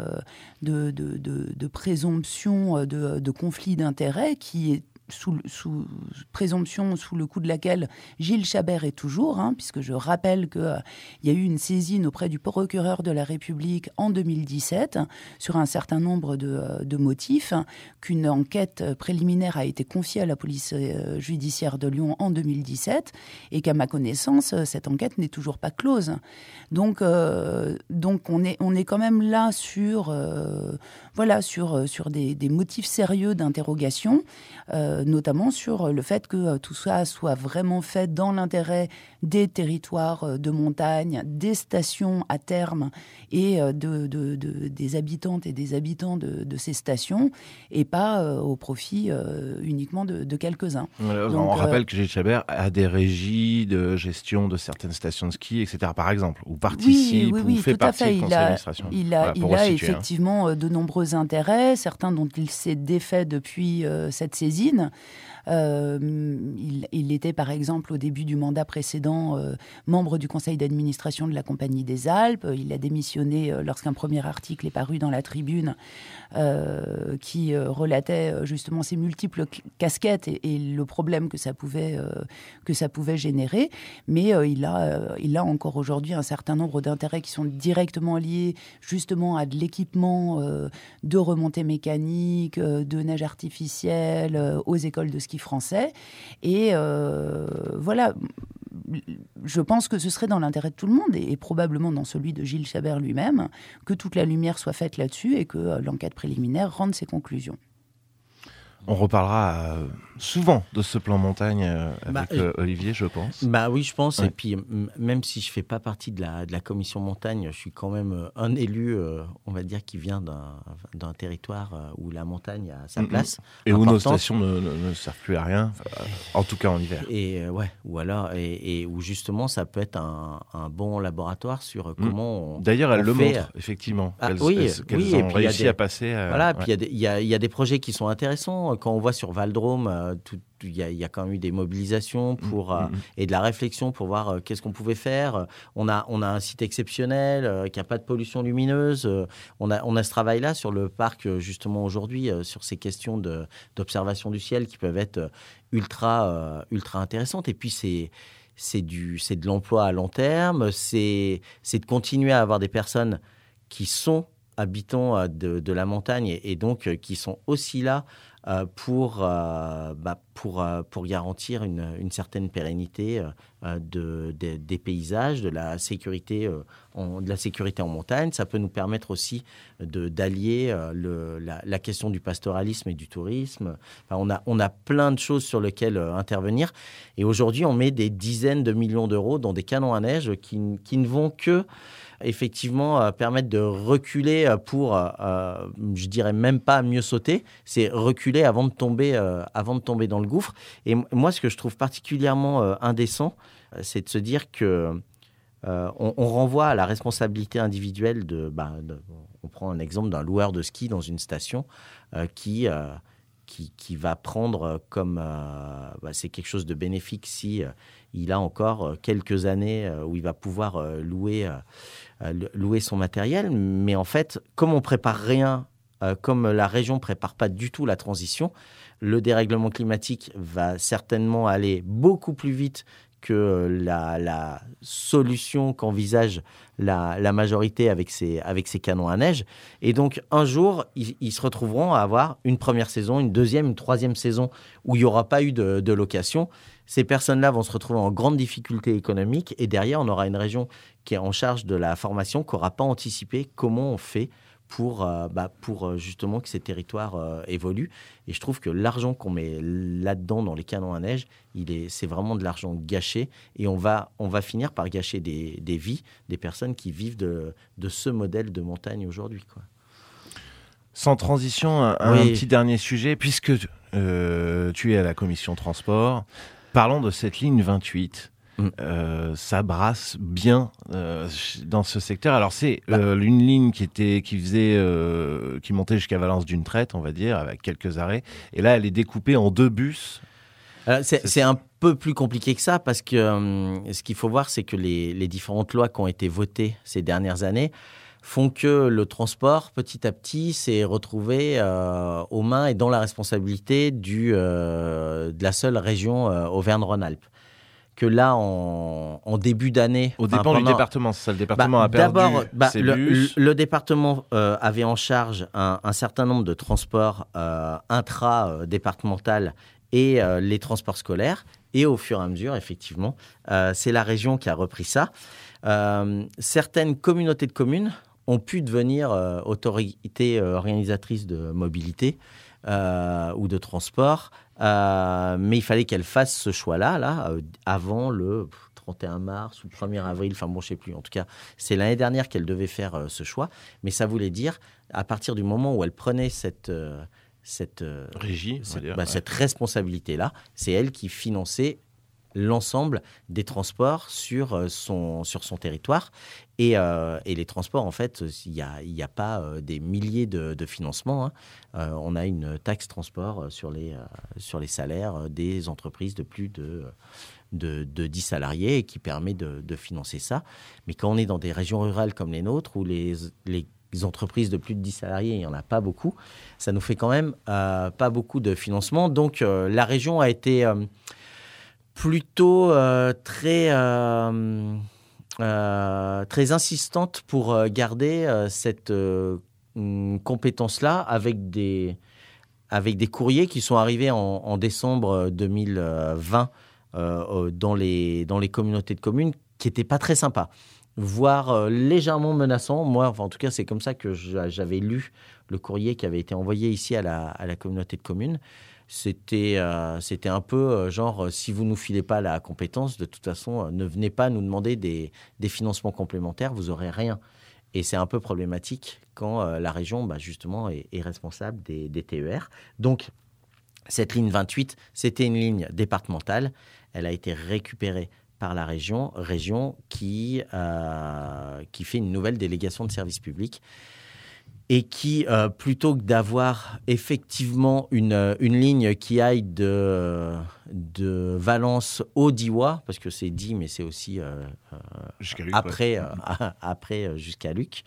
de présomption de conflit d'intérêts qui est sous présomption sous le coup de laquelle Gilles Chabert est toujours, puisque je rappelle qu'il y a eu une saisine auprès du procureur de la République en 2017 sur un certain nombre de motifs, qu'une enquête préliminaire a été confiée à la police judiciaire de Lyon en 2017 et qu'à ma connaissance, cette enquête n'est toujours pas close. Donc on est quand même là sur des motifs sérieux d'interrogation notamment sur le fait que tout ça soit vraiment fait dans l'intérêt des territoires de montagne, des stations à terme et des habitantes et des habitants de ces stations, et pas au profit uniquement de quelques-uns. Donc, on rappelle que Gilles Chabert a des régies de gestion de certaines stations de ski, etc., par exemple, ou participe, oui, ou fait tout à partie fait. du conseil d'administration. Il a effectivement de nombreux intérêts, certains dont il s'est défait depuis cette saisine. Il était, par exemple, au début du mandat précédent, membre du conseil d'administration de la Compagnie des Alpes. Il a démissionné lorsqu'un premier article est paru dans la Tribune qui relatait justement ses multiples casquettes et le problème que ça pouvait générer. Mais il a encore aujourd'hui un certain nombre d'intérêts qui sont directement liés justement à de l'équipement de remontée mécanique, de neige artificielle, aux écoles de ski français. Et voilà, je pense que ce serait dans l'intérêt de tout le monde et probablement dans celui de Gilles Chabert lui-même que toute la lumière soit faite là-dessus et que l'enquête préliminaire rende ses conclusions. On reparlera souvent de ce plan montagne avec Olivier, je pense. Oui, je pense. Ouais. Et puis, même si je ne fais pas partie de la commission montagne, je suis quand même un élu, on va dire, qui vient d'un territoire où la montagne a sa place. Et importante. où nos stations ne servent plus à rien, en tout cas en hiver. Et ou alors, et où justement, ça peut être un bon laboratoire sur comment on. D'ailleurs, elles on le fait... montrent, effectivement. Qu'elles et ont puis réussi à passer. Voilà, puis il y a des projets qui sont intéressants. Quand on voit sur Val-Drôme, il y a quand même eu des mobilisations et de la réflexion pour voir qu'est-ce qu'on pouvait faire. On a un site exceptionnel qui n'a pas de pollution lumineuse. On a ce travail-là sur le parc, justement, aujourd'hui, sur ces questions d'observation du ciel qui peuvent être ultra intéressantes. Et puis, c'est de l'emploi à long terme. C'est de continuer à avoir des personnes qui sont habitants de la montagne et donc qui sont aussi là pour garantir une certaine pérennité des paysages, de la sécurité en montagne. Ça peut nous permettre aussi d'allier la question du pastoralisme et du tourisme. Enfin, on a plein de choses sur lesquelles intervenir. Et aujourd'hui, on met des dizaines de millions d'euros dans des canons à neige qui ne vont que effectivement permettre de reculer pour, je dirais même pas mieux sauter, c'est reculer avant de tomber dans le gouffre. Et moi, ce que je trouve particulièrement indécent, c'est de se dire que on renvoie à la responsabilité individuelle on prend un exemple d'un loueur de ski dans une station qui va prendre comme c'est quelque chose de bénéfique si il a encore quelques années où il va pouvoir louer son matériel. Mais en fait, comme on prépare rien, comme la région prépare pas du tout la transition, le dérèglement climatique va certainement aller beaucoup plus vite que la solution qu'envisage la majorité avec ces canons à neige. Et donc, un jour, ils se retrouveront à avoir une première saison, une deuxième, une troisième saison où il n'y aura pas eu de location. Ces personnes-là vont se retrouver en grande difficulté économique et derrière, on aura une région qui est en charge de la formation, qui n'aura pas anticipé comment on fait pour justement que ces territoires évoluent. Et je trouve que l'argent qu'on met là-dedans, dans les canons à neige, c'est vraiment de l'argent gâché. Et on va finir par gâcher des vies, des personnes qui vivent de ce modèle de montagne aujourd'hui, quoi. Sans transition, un petit dernier sujet, puisque tu es à la commission transport. Parlons de cette ligne 28. Ça brasse bien dans ce secteur. Alors c'est une ligne qui montait jusqu'à Valence d'une traite, on va dire, avec quelques arrêts. Et là, elle est découpée en 2 bus. C'est un peu plus compliqué que ça parce que ce qu'il faut voir, c'est que les différentes lois qui ont été votées ces dernières années font que le transport, petit à petit, s'est retrouvé aux mains et dans la responsabilité de la seule région Auvergne-Rhône-Alpes. Que là, en début d'année... Au dépend du département, c'est ça, le département a perdu ses bus. Le département avait en charge un certain nombre de transports intra-départemental et les transports scolaires. Et au fur et à mesure, effectivement, c'est la région qui a repris ça. Certaines communautés de communes ont pu devenir autorités organisatrices de mobilité. ou de transport, mais il fallait qu'elle fasse ce choix-là, avant le 31 mars ou 1er avril, enfin bon, je ne sais plus. En tout cas, c'est l'année dernière qu'elle devait faire ce choix, mais ça voulait dire, à partir du moment où elle prenait cette régie, cette responsabilité-là, c'est elle qui finançait l'ensemble des transports sur son territoire. Et les transports, en fait, il n'y a pas des milliers de financements. Hein. On a une taxe transport sur les salaires des entreprises de plus de 10 salariés qui permet de financer ça. Mais quand on est dans des régions rurales comme les nôtres, où les entreprises de plus de 10 salariés, il n'y en a pas beaucoup, ça nous fait quand même pas beaucoup de financement. Donc, la région a été plutôt très insistante pour garder cette compétence-là avec des courriers qui sont arrivés en décembre 2020 dans les communautés de communes qui n'étaient pas très sympas, voire légèrement menaçants. Moi, en tout cas, c'est comme ça que j'avais lu le courrier qui avait été envoyé ici à la communauté de communes. C'était un peu genre, si vous ne nous filez pas la compétence, de toute façon, ne venez pas nous demander des financements complémentaires, vous n'aurez rien. Et c'est un peu problématique quand la région, justement, est responsable des TER. Donc, cette ligne 28, c'était une ligne départementale. Elle a été récupérée par la région qui fait une nouvelle délégation de service public. Et qui, plutôt que d'avoir effectivement une ligne qui aille de Valence au Diois, parce que c'est dit, mais c'est aussi jusqu'à Luc, après jusqu'à Luc,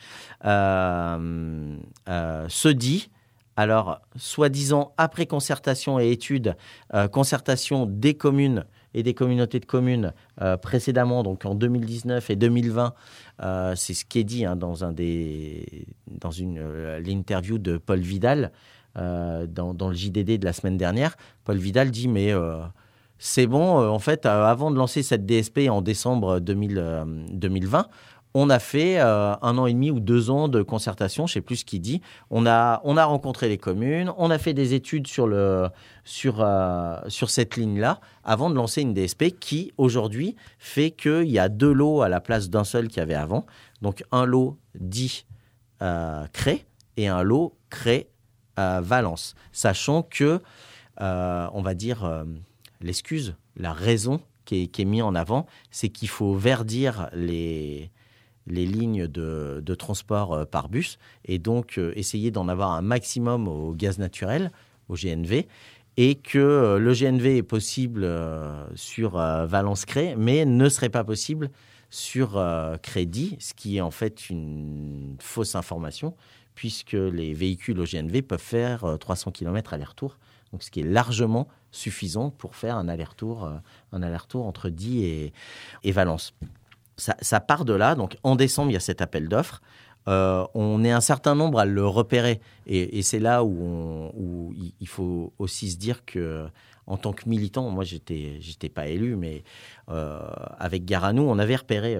se dit, alors, soi-disant, après concertation et études, concertation des communes et des communautés de communes précédemment, donc en 2019 et 2020, c'est ce qui est dit dans l'interview de Paul Vidal dans le JDD de la semaine dernière. Paul Vidal dit mais c'est bon, en fait, avant de lancer cette DSP en décembre 2020, on a fait 1 an et demi ou 2 ans de concertation, je ne sais plus ce qu'il dit. On a rencontré les communes, on a fait des études sur cette ligne-là avant de lancer une DSP qui, aujourd'hui, fait qu'il y a 2 lots à la place d'un seul qu'il y avait avant. Donc, un lot dit Cré et un lot Cré-Valence. Sachant que, on va dire, l'excuse, la raison qui est mise en avant, c'est qu'il faut verdir les lignes de transport par bus et donc essayer d'en avoir un maximum au gaz naturel, au GNV, et que le GNV est possible sur Valence-Cré, mais ne serait pas possible sur Crédit, ce qui est en fait une fausse information, puisque les véhicules au GNV peuvent faire 300 km aller-retour, donc ce qui est largement suffisant pour faire un aller-retour entre Die et Valence. Ça part de là. Donc, en décembre, il y a cet appel d'offres. On est un certain nombre à le repérer. Et c'est là où il faut aussi se dire que, en tant que militant, moi, j'étais pas élu, mais avec Garanou, on avait repéré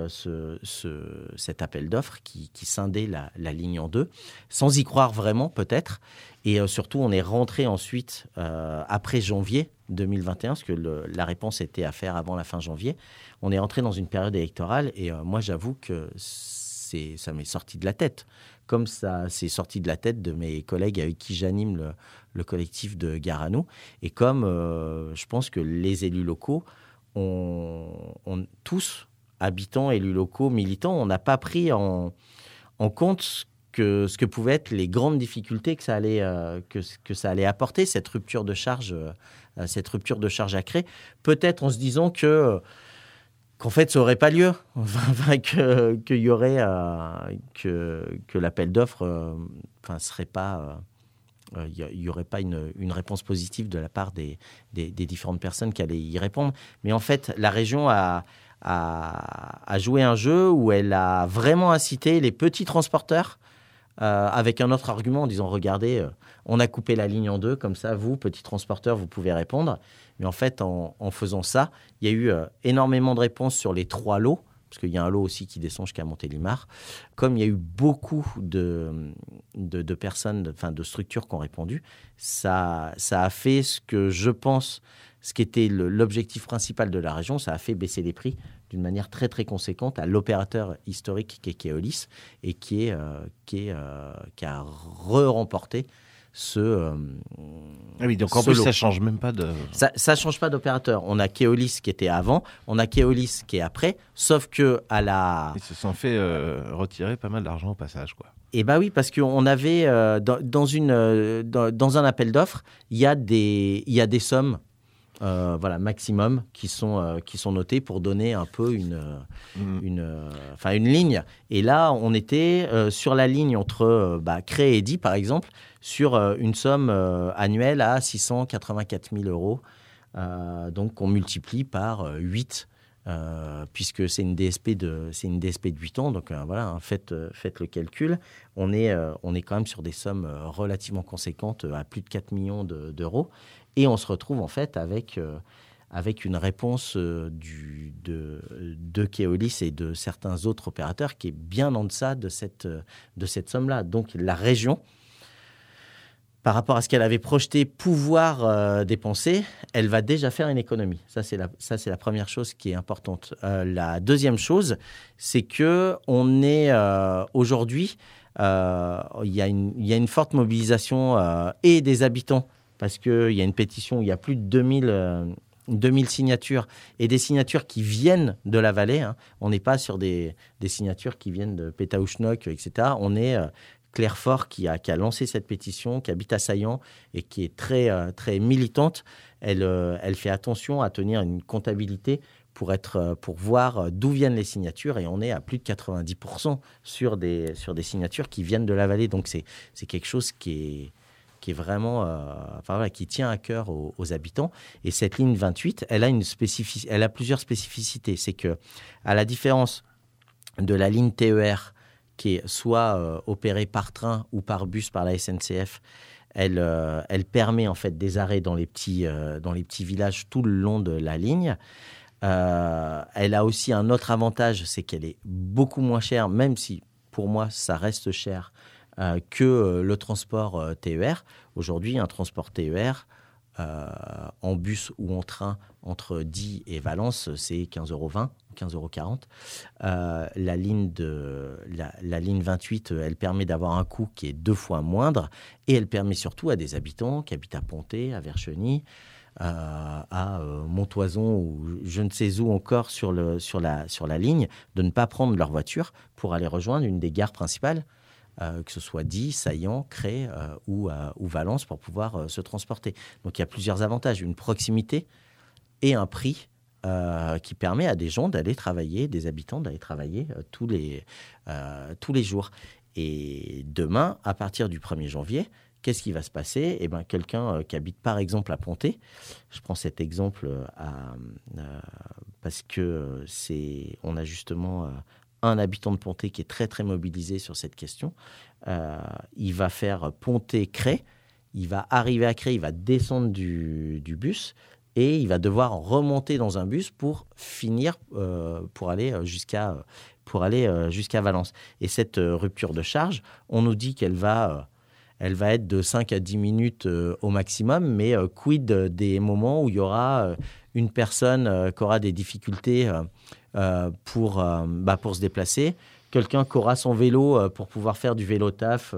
cet appel d'offres qui scindait la ligne en 2, sans y croire vraiment, peut-être. Et surtout, on est rentré ensuite, après janvier 2021, parce que la réponse était à faire avant la fin janvier. On est entré dans une période électorale et moi, j'avoue que ça m'est sorti de la tête. Comme ça s'est sorti de la tête de mes collègues avec qui j'anime le collectif de Garanou. Et comme je pense que les élus locaux, on tous, habitants, élus locaux, militants, on n'a pas pris en compte ce que pouvaient être les grandes difficultés que ça allait apporter, cette rupture de charge à Cré. Peut-être en se disant qu'en fait, ça n'aurait pas lieu, qu'il y aurait que l'appel d'offres, serait pas, il y aurait pas une réponse positive de la part des différentes personnes qui allaient y répondre. Mais en fait, la région a joué un jeu où elle a vraiment incité les petits transporteurs avec un autre argument en disant regardez, on a coupé la ligne en 2, comme ça, vous, petits transporteurs, vous pouvez répondre. Mais en fait, en faisant ça, il y a eu énormément de réponses sur les 3 lots, parce qu'il y a un lot aussi qui descend jusqu'à Montélimar. Comme il y a eu beaucoup de personnes, de structures qui ont répondu, ça a fait ce que je pense, ce qui était l'objectif principal de la région, ça a fait baisser les prix d'une manière très très conséquente à l'opérateur historique qui est Keolis et qui a remporté donc en plus, ça change même pas de... Ça change pas d'opérateur. On a Keolis qui était avant, on a Keolis qui est après, sauf que Ils se sont fait retirer pas mal d'argent au passage, quoi. Et oui, parce qu'on avait, dans un appel d'offres, il y a des sommes maximum qui sont notées pour donner un peu une ligne. Et là, on était sur la ligne entre Cré et Die, par exemple, sur une somme annuelle à 684 000 euros. Donc, on multiplie par 8, puisque c'est une DSP de 8 ans. Donc, faites le calcul. On est quand même sur des sommes relativement conséquentes, à plus de 4 millions d'euros. Et on se retrouve en fait avec une réponse de Keolis et de certains autres opérateurs qui est bien en deçà de cette somme-là. Donc la région, par rapport à ce qu'elle avait projeté pouvoir dépenser, elle va déjà faire une économie. Ça, c'est la première chose qui est importante. La deuxième chose, c'est qu'on est aujourd'hui, il y a une forte mobilisation et des habitants, parce qu'il y a une pétition où il y a plus de 2000 signatures, et des signatures qui viennent de la vallée. Hein. On n'est pas sur des signatures qui viennent de Pétaouchnok, etc. On est Claire Fort qui a lancé cette pétition, qui habite à Saillant et qui est très, très militante. Elle fait attention à tenir une comptabilité pour voir d'où viennent les signatures, et on est à plus de 90% sur des signatures qui viennent de la vallée. Donc c'est quelque chose qui est vraiment, qui tient à cœur aux habitants. Et cette ligne 28, elle a plusieurs spécificités. C'est que, à la différence de la ligne TER, qui est soit opérée par train ou par bus par la SNCF, elle permet en fait des arrêts dans les petits villages tout le long de la ligne. Elle a aussi un autre avantage, c'est qu'elle est beaucoup moins chère, même si pour moi ça reste cher, que le transport TER. Aujourd'hui, un transport TER en bus ou en train entre Die et Valence, c'est 15,20 €, 15,40 €. La ligne 28, elle permet d'avoir un coût qui est 2 fois moindre, et elle permet surtout à des habitants qui habitent à Pontet, à Vercheny, à Montoison ou je ne sais où encore sur la ligne, de ne pas prendre leur voiture pour aller rejoindre une des gares principales, que ce soit Die, Saillant, Cré ou Valence, pour pouvoir se transporter. Donc il y a plusieurs avantages, une proximité et un prix qui permet à des gens d'aller travailler, des habitants d'aller travailler tous les jours. Et demain, à partir du 1er janvier, qu'est-ce qui va se passer ? Eh bien, quelqu'un qui habite par exemple à Pontet, je prends cet exemple parce que on a justement un habitant de Pontet qui est très très mobilisé sur cette question. Il va faire Pontet-Cré, il va arriver à Cré, il va descendre du bus, et il va devoir remonter dans un bus pour finir, pour aller jusqu'à Valence. Et cette rupture de charge, on nous dit qu'elle va être de 5 à 10 minutes au maximum, mais quid des moments où il y aura une personne qui aura des difficultés pour se déplacer, quelqu'un qui aura son vélo pour pouvoir faire du vélo taf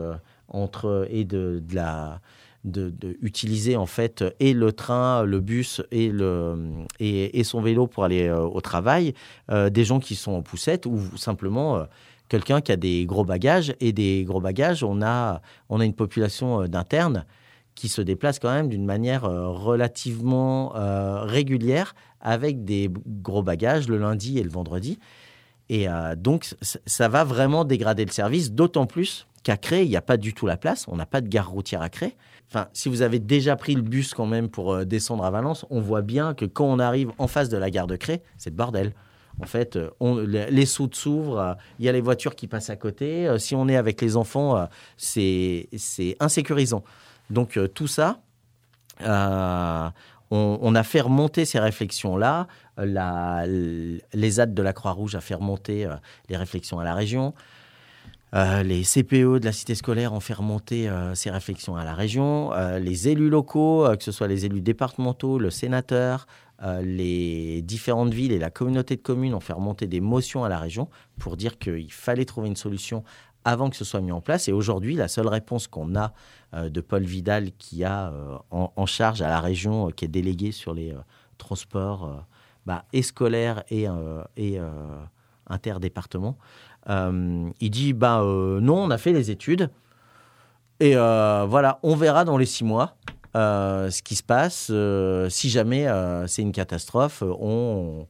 utiliser en fait et le train, le bus et son vélo pour aller au travail, des gens qui sont en poussette, ou simplement quelqu'un qui a des gros bagages. Et des gros bagages, on a une population d'internes qui se déplacent quand même d'une manière relativement régulière, avec des gros bagages le lundi et le vendredi. Et donc ça va vraiment dégrader le service, d'autant plus qu'à Cré, il n'y a pas du tout la place. On n'a pas de gare routière à Cré. Enfin, si vous avez déjà pris le bus quand même pour descendre à Valence, on voit bien que quand on arrive en face de la gare de Cré, c'est le bordel. En fait, les soutes s'ouvrent, il y a les voitures qui passent à côté. Si on est avec les enfants, c'est insécurisant. Donc tout ça, on a fait remonter ces réflexions-là. L'ESAT de la Croix-Rouge a fait remonter les réflexions à la région. Les CPE de la cité scolaire ont fait remonter ces réflexions à la région. Les élus locaux, que ce soit les élus départementaux, le sénateur, les différentes villes et la communauté de communes ont fait remonter des motions à la région pour dire qu'il fallait trouver une solution avant que ce soit mis en place. Et aujourd'hui, la seule réponse qu'on a de Paul Vidal, qui a en charge à la région, qui est délégué sur les transports et scolaires et interdépartements, il dit non, on a fait les études et voilà, on verra dans les 6 mois ce qui se passe. Si jamais c'est une catastrophe, on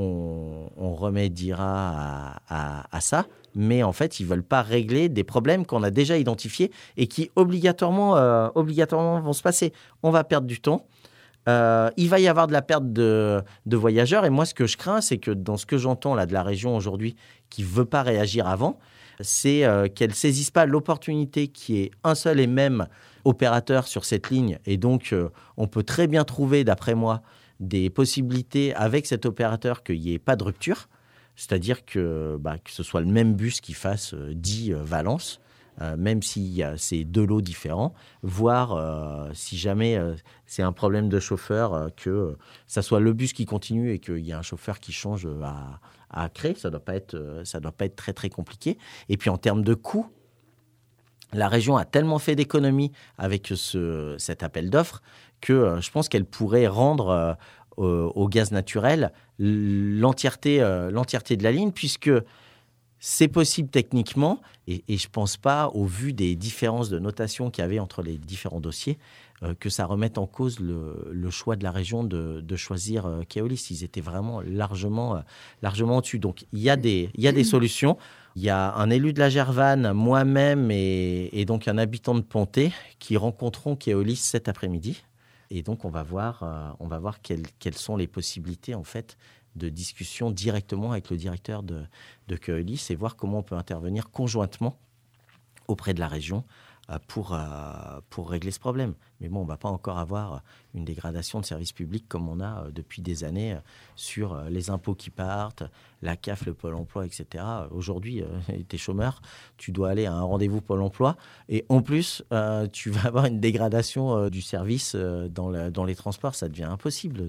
remédiera à ça. Mais en fait, ils ne veulent pas régler des problèmes qu'on a déjà identifiés et qui obligatoirement vont se passer. On va perdre du temps. Il va y avoir de la perte de voyageurs. Et moi, ce que je crains, c'est que dans ce que j'entends là de la région aujourd'hui, qui ne veut pas réagir avant, c'est qu'elle ne saisisse pas l'opportunité qui est un seul et même opérateur sur cette ligne. Et donc, on peut très bien trouver, d'après moi, des possibilités avec cet opérateur qu'il n'y ait pas de rupture. C'est-à-dire que ce soit le même bus qui fasse 10 Valence, même si c'est 2 lots différents, voire si jamais c'est un problème de chauffeur, que ça soit le bus qui continue et qu'il y a un chauffeur qui change à créer. Ça doit pas être très, très compliqué. Et puis, en termes de coûts, la région a tellement fait d'économies avec cet appel d'offres que je pense qu'elle pourrait rendre au gaz naturel l'entièreté de la ligne, puisque c'est possible techniquement, et je ne pense pas, au vu des différences de notation qu'il y avait entre les différents dossiers, que ça remette en cause le choix de la région de choisir Keolis. Ils étaient vraiment largement au-dessus. Donc, il y a des solutions. Il y a un élu de la Gervanne, moi-même, et donc un habitant de Pontet qui rencontreront Keolis cet après-midi. Et donc, on va voir quelles sont les possibilités, en fait, de discussion directement avec le directeur de Keolis et voir comment on peut intervenir conjointement auprès de la région pour régler ce problème. Mais bon, on ne va pas encore avoir une dégradation de services publics comme on a depuis des années sur les impôts qui partent, la CAF, le Pôle emploi, etc. Aujourd'hui, tu es chômeur, tu dois aller à un rendez-vous Pôle emploi et en plus, tu vas avoir une dégradation du service dans les transports. Ça devient impossible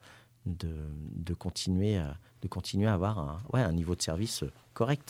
de continuer à avoir un niveau de service correct.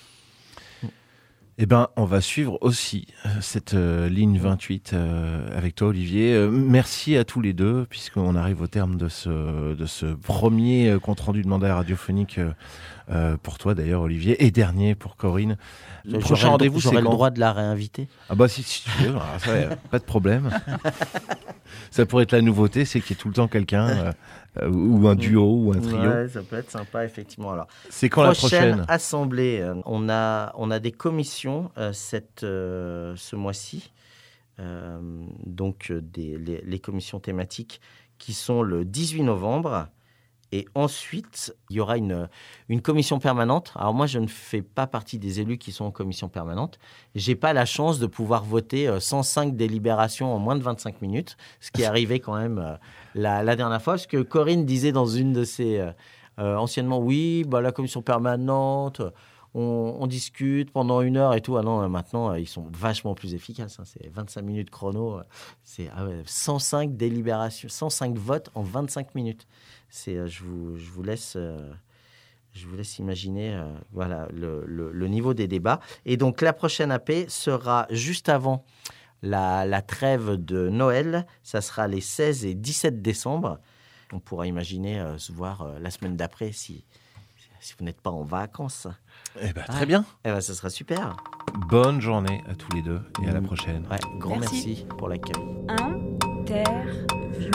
Eh ben, on va suivre aussi cette ligne 28 avec toi, Olivier. Merci à tous les deux, puisqu'on arrive au terme de ce premier compte-rendu de mandat radiophonique pour toi, d'ailleurs, Olivier, et dernier pour Corinne. Le prochain rendez-vous, c'est quand ? J'aurais le droit de la réinviter. Ah bah si tu veux, ça, pas de problème. Ça pourrait être la nouveauté, c'est qu'il y ait tout le temps quelqu'un, ou un duo, ou un trio. Ouais, ça peut être sympa, effectivement. Alors, c'est quand la prochaine assemblée, on a des commissions ce mois-ci. Donc, les commissions thématiques qui sont le 18 novembre. Et ensuite, il y aura une commission permanente. Alors moi, je ne fais pas partie des élus qui sont en commission permanente. Je n'ai pas la chance de pouvoir voter 105 délibérations en moins de 25 minutes, ce qui est arrivé quand même la dernière fois. Parce que Corinne disait dans une de ses... anciennement, oui, la commission permanente... On discute pendant 1 heure et tout. Ah non, maintenant, ils sont vachement plus efficaces. C'est 25 minutes chrono. C'est 105 délibérations, 105 votes en 25 minutes. Je vous laisse imaginer le niveau des débats. Et donc, la prochaine AP sera juste avant la trêve de Noël. Ça sera les 16 et 17 décembre. On pourra imaginer se voir la semaine d'après si vous n'êtes pas en vacances. Eh ben, très bien. Eh ben, ça sera super. Bonne journée à tous les deux et à la prochaine. Ouais, grand merci pour l'accueil. Interview.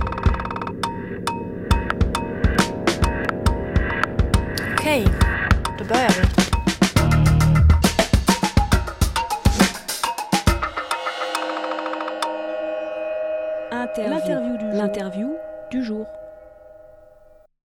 Okay, då börjar vi. L'interview du jour.